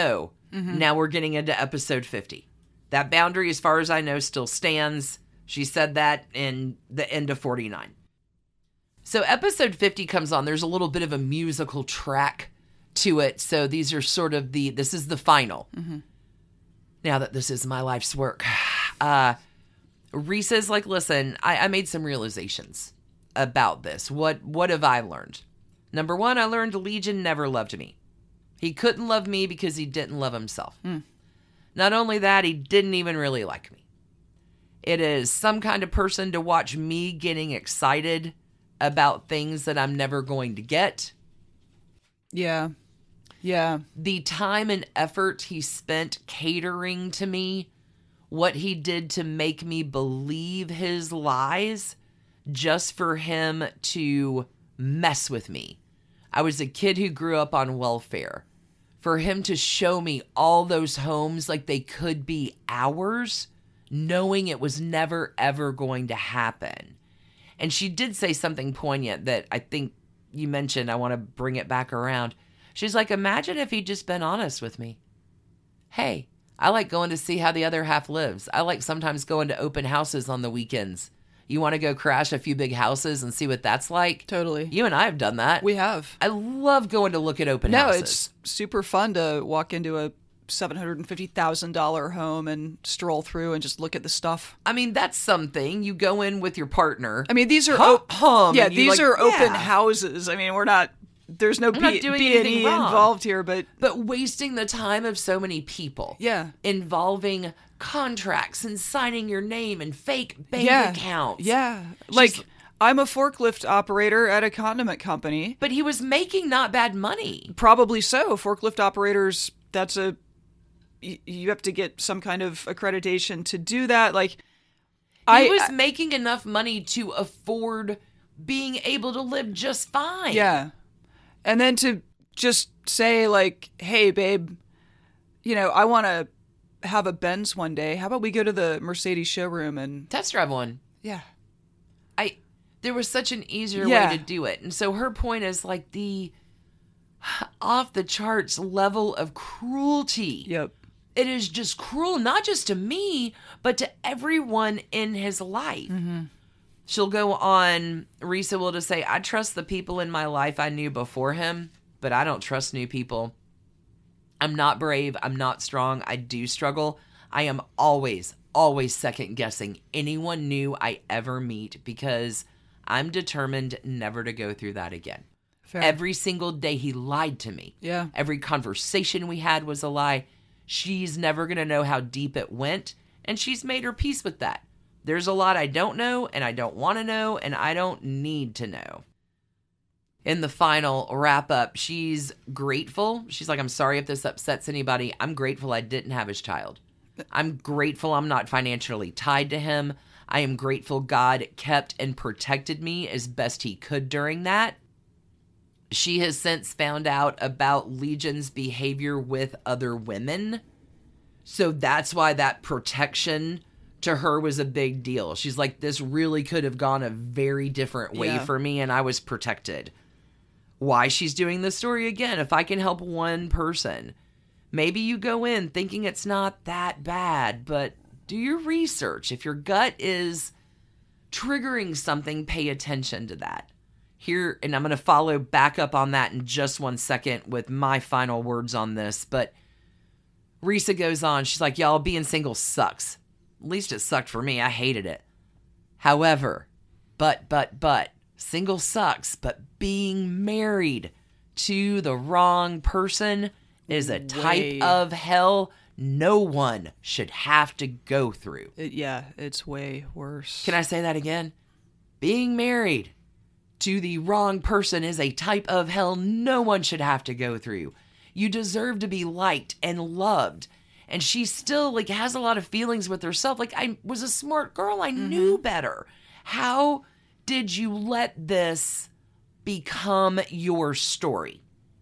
Now we're getting into episode 50. That boundary, as far as I know, still stands. She said that in the end of 49. So episode 50 comes on. There's a little bit of a musical track to it. So these are sort of this is the final. Now that this is my life's work. Risa's like, listen, I made some realizations about this. What have I learned? Number one, I learned Legion never loved me. He couldn't love me because he didn't love himself. Not only that, he didn't even really like me. It is some kind of person to watch me getting excited about things that I'm never going to get. Yeah. Yeah. The time and effort he spent catering to me, what he did to make me believe his lies just for him to mess with me. I was a kid who grew up on welfare. For him to show me all those homes like they could be ours, knowing it was never, ever going to happen. And she did say something poignant that I think you mentioned. I want to bring it back around. She's like, imagine if he'd just been honest with me. Hey, I like going to see how the other half lives. I like sometimes going to open houses on the weekends. You want to go crash a few big houses and see what that's like? Totally. You and I have done that. We have. I love going to look at open houses. No, it's super fun to walk into a $750,000 home and stroll through and just look at the stuff. I mean, that's something. You go in with your partner. I mean, these are these are open houses. I mean, we're not. There's no not doing anything B&E wrong. involved here, but wasting the time of so many people. Yeah. Involving contracts and signing your name and fake bank accounts. Yeah. Like, I'm a forklift operator at a condiment company. But he was making not bad money. Probably so. Forklift operators, you have to get some kind of accreditation to do that. Like, he was making enough money to afford being able to live just fine. Yeah. And then to just say, like, hey, babe, I want to have a Benz one day. How about we go to the Mercedes showroom and test drive one? Yeah. There was such an easier way to do it. And so her point is like the off the charts level of cruelty. Yep. It is just cruel, not just to me, but to everyone in his life. She'll go on, Risa will just say, I trust the people in my life I knew before him, but I don't trust new people. I'm not brave. I'm not strong. I do struggle. I am always second guessing anyone new I ever meet because I'm determined never to go through that again. Fair. Every single day he lied to me. Yeah. Every conversation we had was a lie. She's never going to know how deep it went, and she's made her peace with that. There's a lot I don't know, and I don't want to know, and I don't need to know. In the final wrap-up, she's grateful. She's like, I'm sorry if this upsets anybody. I'm grateful I didn't have his child. I'm grateful I'm not financially tied to him. I am grateful God kept and protected me as best he could during that. She has since found out about Legion's behavior with other women. So that's why that protection to her was a big deal. She's like, this really could have gone a very different way for me, and I was protected. Why she's doing this story again, if I can help one person. Maybe you go in thinking it's not that bad, but do your research. If your gut is triggering something, pay attention to that. Here, and I'm going to follow back up on that in just 1 second with my final words on this, but Risa goes on. She's like, y'all, being single sucks. At least it sucked for me. I hated it. However, but, single sucks, but being married to the wrong person is a type of hell no one should have to go through. It's way worse. Can I say that again? Being married to the wrong person is a type of hell no one should have to go through. You deserve to be liked and loved. And she still has a lot of feelings with herself. I was a smart girl. I knew better. How did you let this become your story?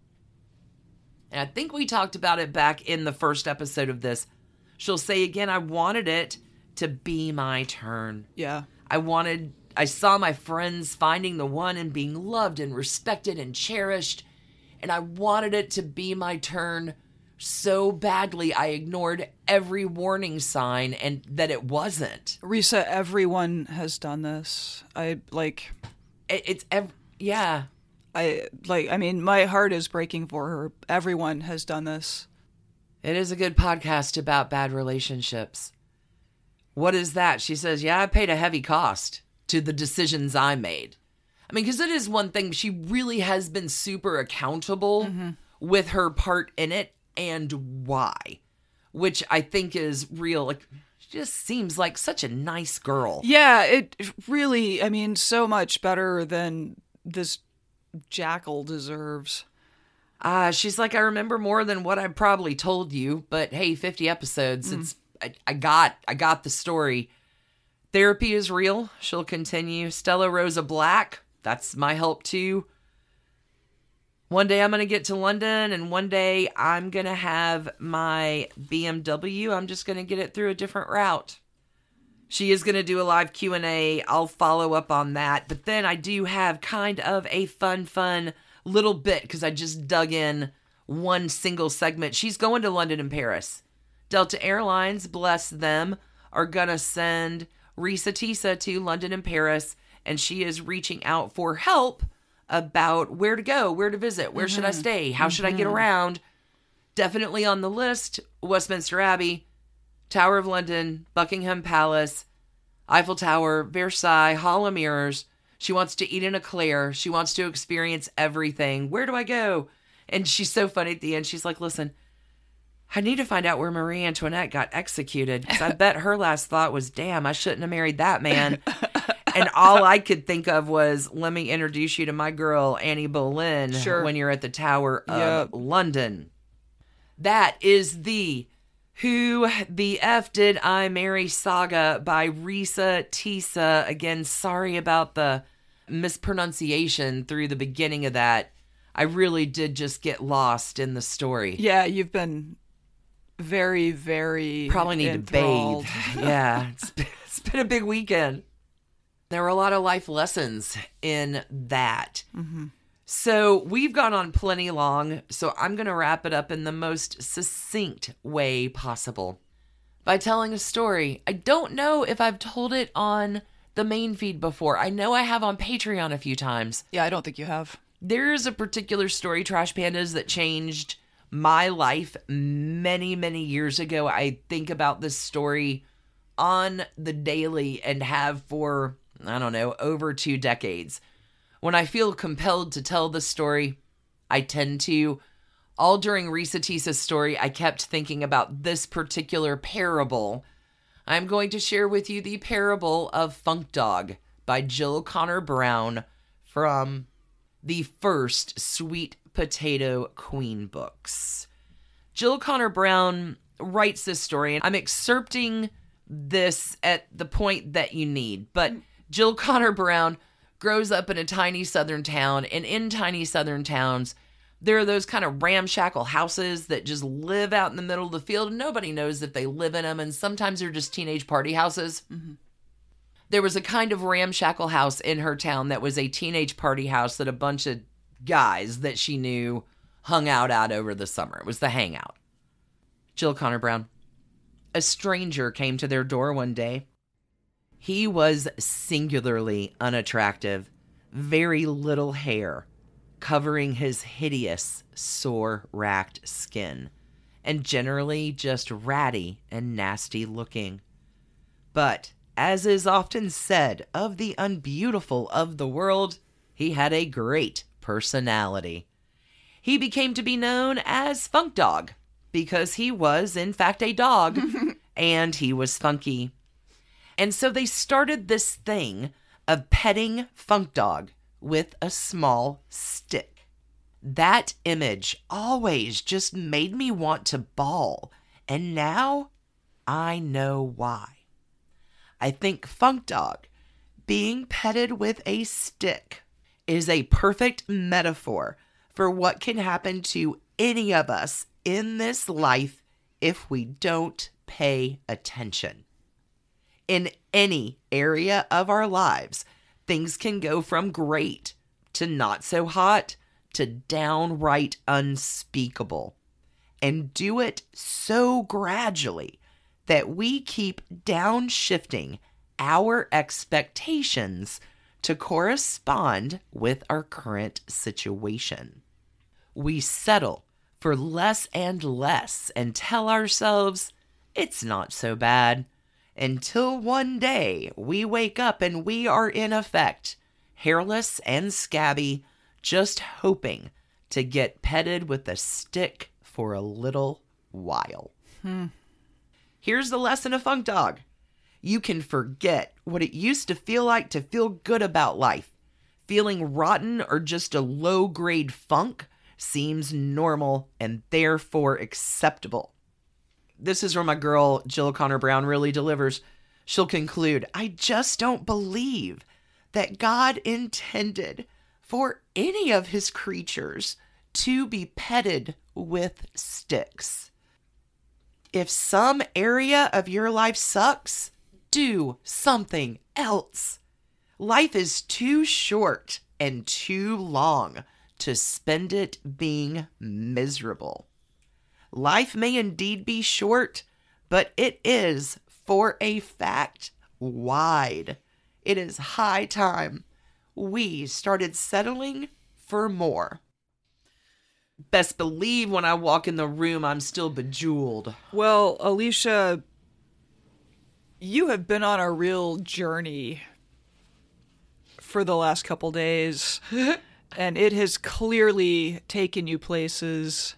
And I think we talked about it back in the first episode of this. She'll say again, I wanted it to be my turn. Yeah. I saw my friends finding the one and being loved and respected and cherished. And I wanted it to be my turn so badly I ignored every warning sign and that it wasn't. Risa, everyone has done this. Yeah. I mean, my heart is breaking for her. Everyone has done this. It is a good podcast about bad relationships. What is that? She says, yeah, I paid a heavy cost to the decisions I made. I mean, because it is one thing. She really has been super accountable with her part in it and why, which I think is real. Like, she just seems like such a nice girl. Yeah, it really, I mean, so much better than this jackal deserves. She's like, I remember more than what I probably told you, but hey, 50 episodes. I got the story. Therapy is real. She'll continue. Stella Rosa Black. That's my help too. One day I'm going to get to London, and one day I'm going to have my BMW. I'm just going to get it through a different route. She is going to do a live Q&A. I'll follow up on that. But then I do have kind of a fun little bit, because I just dug in one single segment. She's going to London and Paris. Delta Airlines, bless them, are going to send Risa Tisa to London and Paris, and she is reaching out for help about where to go, where to visit, where should I stay, how should I get around. Definitely on the list, Westminster Abbey, Tower of London, Buckingham Palace, Eiffel Tower, Versailles, Hall of Mirrors. She wants to eat in Eclair. She wants to experience everything. Where do I go? And she's so funny at the end. She's like, listen, I need to find out where Marie Antoinette got executed, because I bet her last thought was, damn, I shouldn't have married that man. And all I could think of was, let me introduce you to my girl, Annie Boleyn, when you're at the Tower of London. That is the Who the F Did I Marry saga by Risa Tisa. Again, sorry about the mispronunciation through the beginning of that. I really did just get lost in the story. Yeah, you've been very, very probably need enthralled. To bathe. Yeah, it's been a big weekend. There were a lot of life lessons in that. So we've gone on plenty long, so I'm going to wrap it up in the most succinct way possible by telling a story. I don't know if I've told it on the main feed before. I know I have on Patreon a few times. Yeah, I don't think you have. There's a particular story, Trash Pandas, that changed my life many, many years ago. I think about this story on the daily and have for, I don't know, over 2 decades. When I feel compelled to tell this story, I tend to. All during Risa Tisa's story, I kept thinking about this particular parable. I'm going to share with you the parable of Funk Dog by Jill Connor Brown from the first Sweet Potato Queen books. Jill Connor Brown writes this story, and I'm excerpting this at the point that you need, but Jill Connor Brown grows up in a tiny southern town, and in tiny southern towns, there are those kind of ramshackle houses that just live out in the middle of the field, and nobody knows if they live in them, and sometimes they're just teenage party houses. There was a kind of ramshackle house in her town that was a teenage party house that a bunch of guys that she knew hung out at over the summer. It was the hangout. Jill Connor Brown. A stranger came to their door one day. He was singularly unattractive, very little hair, covering his hideous, sore-racked skin, and generally just ratty and nasty looking. But, as is often said of the unbeautiful of the world, he had a great personality. He became to be known as Funk Dog, because he was, in fact, a dog, and he was funky. And so they started this thing of petting Funk Dog with a small stick. That image always just made me want to bawl, and now I know why. I think Funk Dog being petted with a stick is a perfect metaphor for what can happen to any of us in this life if we don't pay attention. In any area of our lives, things can go from great to not so hot to downright unspeakable. and do it so gradually that we keep downshifting our expectations to correspond with our current situation. We settle for less and less and tell ourselves it's not so bad, until one day we wake up and we are in effect hairless and scabby, just hoping to get petted with a stick for a little while. Here's the lesson of Funk Dog. You can forget what it used to feel like to feel good about life. Feeling rotten or just a low-grade funk seems normal and therefore acceptable. This is where my girl Jill Connor Brown really delivers. She'll conclude, I just don't believe that God intended for any of his creatures to be petted with sticks. If some area of your life sucks, do something else. Life is too short and too long to spend it being miserable. Life may indeed be short, but it is, for a fact, wide. It is high time we started settling for more. Best believe when I walk in the room, I'm still bejeweled. Well, Alicia, you have been on a real journey for the last couple days, and it has clearly taken you places.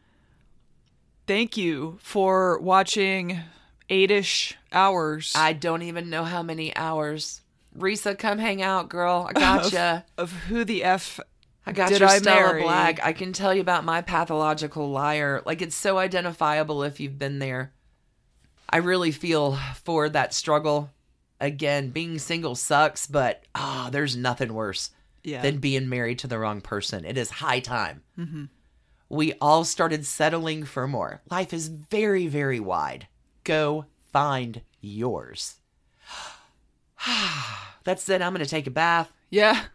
Thank you for watching 8-ish hours. I don't even know how many hours. Risa, come hang out, girl. I gotcha. Of Who the F I got did your I Stella marry? Black. I can tell you about my pathological liar. Like, it's so identifiable if you've been there. I really feel for that struggle. Again, being single sucks, but there's nothing worse than being married to the wrong person. It is high time. Mm-hmm. We all started settling for more. Life is very, very wide. Go find yours. That's it. I'm going to take a bath. Yeah.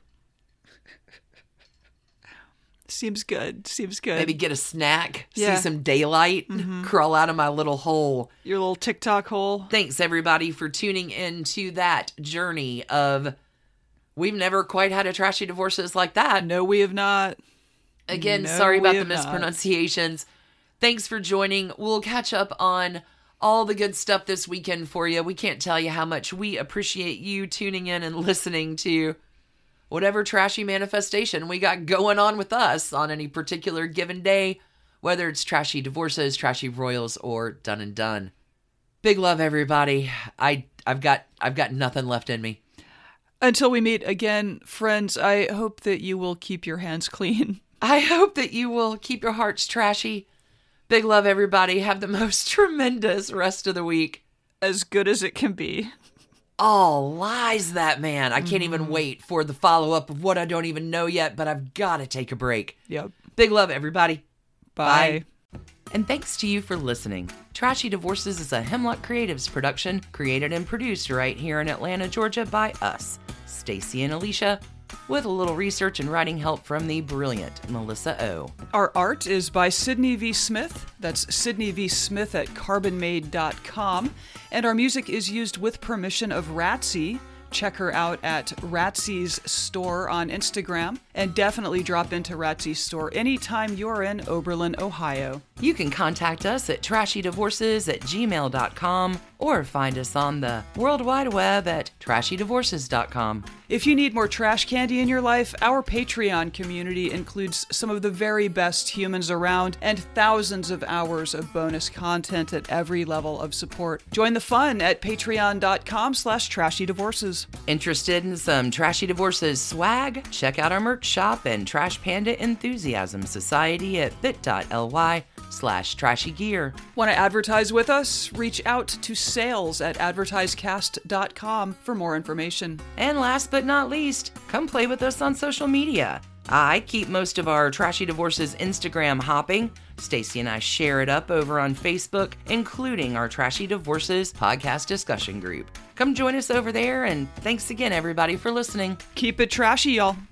Seems good. Maybe get a snack, Yeah. see some daylight, crawl out of my little hole. Your little TikTok hole. Thanks, everybody, for tuning in to that journey of... We've never quite had a trashy divorces like that. No, we have not. Again, No, sorry about we the have not. mispronunciations. Thanks for joining. We'll catch up on all the good stuff this weekend for you. We can't tell you how much we appreciate you tuning in and listening to whatever trashy manifestation we got going on with us on any particular given day, whether it's trashy divorces, trashy royals, or done and done. Big love, everybody. I've got nothing left in me. Until we meet again, friends, I hope that you will keep your hands clean. I hope that you will keep your hearts trashy. Big love, everybody. Have the most tremendous rest of the week. As good as it can be. All lies, that man. I can't even wait for the follow-up of what I don't even know yet, but I've got to take a break. Yep. Big love, everybody. Bye. And thanks to you for listening. Trashy Divorces is a Hemlock Creatives production, created and produced right here in Atlanta, Georgia by us, Stacy and Alicia, with a little research and writing help from the brilliant Melissa O. Our art is by Sydney V. Smith. That's Sydney V. Smith at carbonmade.com. And our music is used with permission of Ratsy. Check her out at Ratsy's store on Instagram. And definitely drop into Ratsy's store anytime you're in Oberlin, Ohio. You can contact us at trashydivorces@gmail.com or find us on the World Wide Web at trashydivorces.com. If you need more trash candy in your life, our Patreon community includes some of the very best humans around and thousands of hours of bonus content at every level of support. Join the fun at patreon.com/trashydivorces. Interested in some Trashy Divorces swag? Check out our merch shop and Trash Panda Enthusiasm Society at bit.ly/trashygear. Want to advertise with us? Reach out to sales@advertisecast.com for more information. And last but not least, come play with us on social media. I keep most of our Trashy Divorces Instagram hopping. Stacy and I share it up over on Facebook, including our Trashy Divorces podcast discussion group. Come join us over there, and thanks again, everybody, for listening. Keep it trashy, y'all.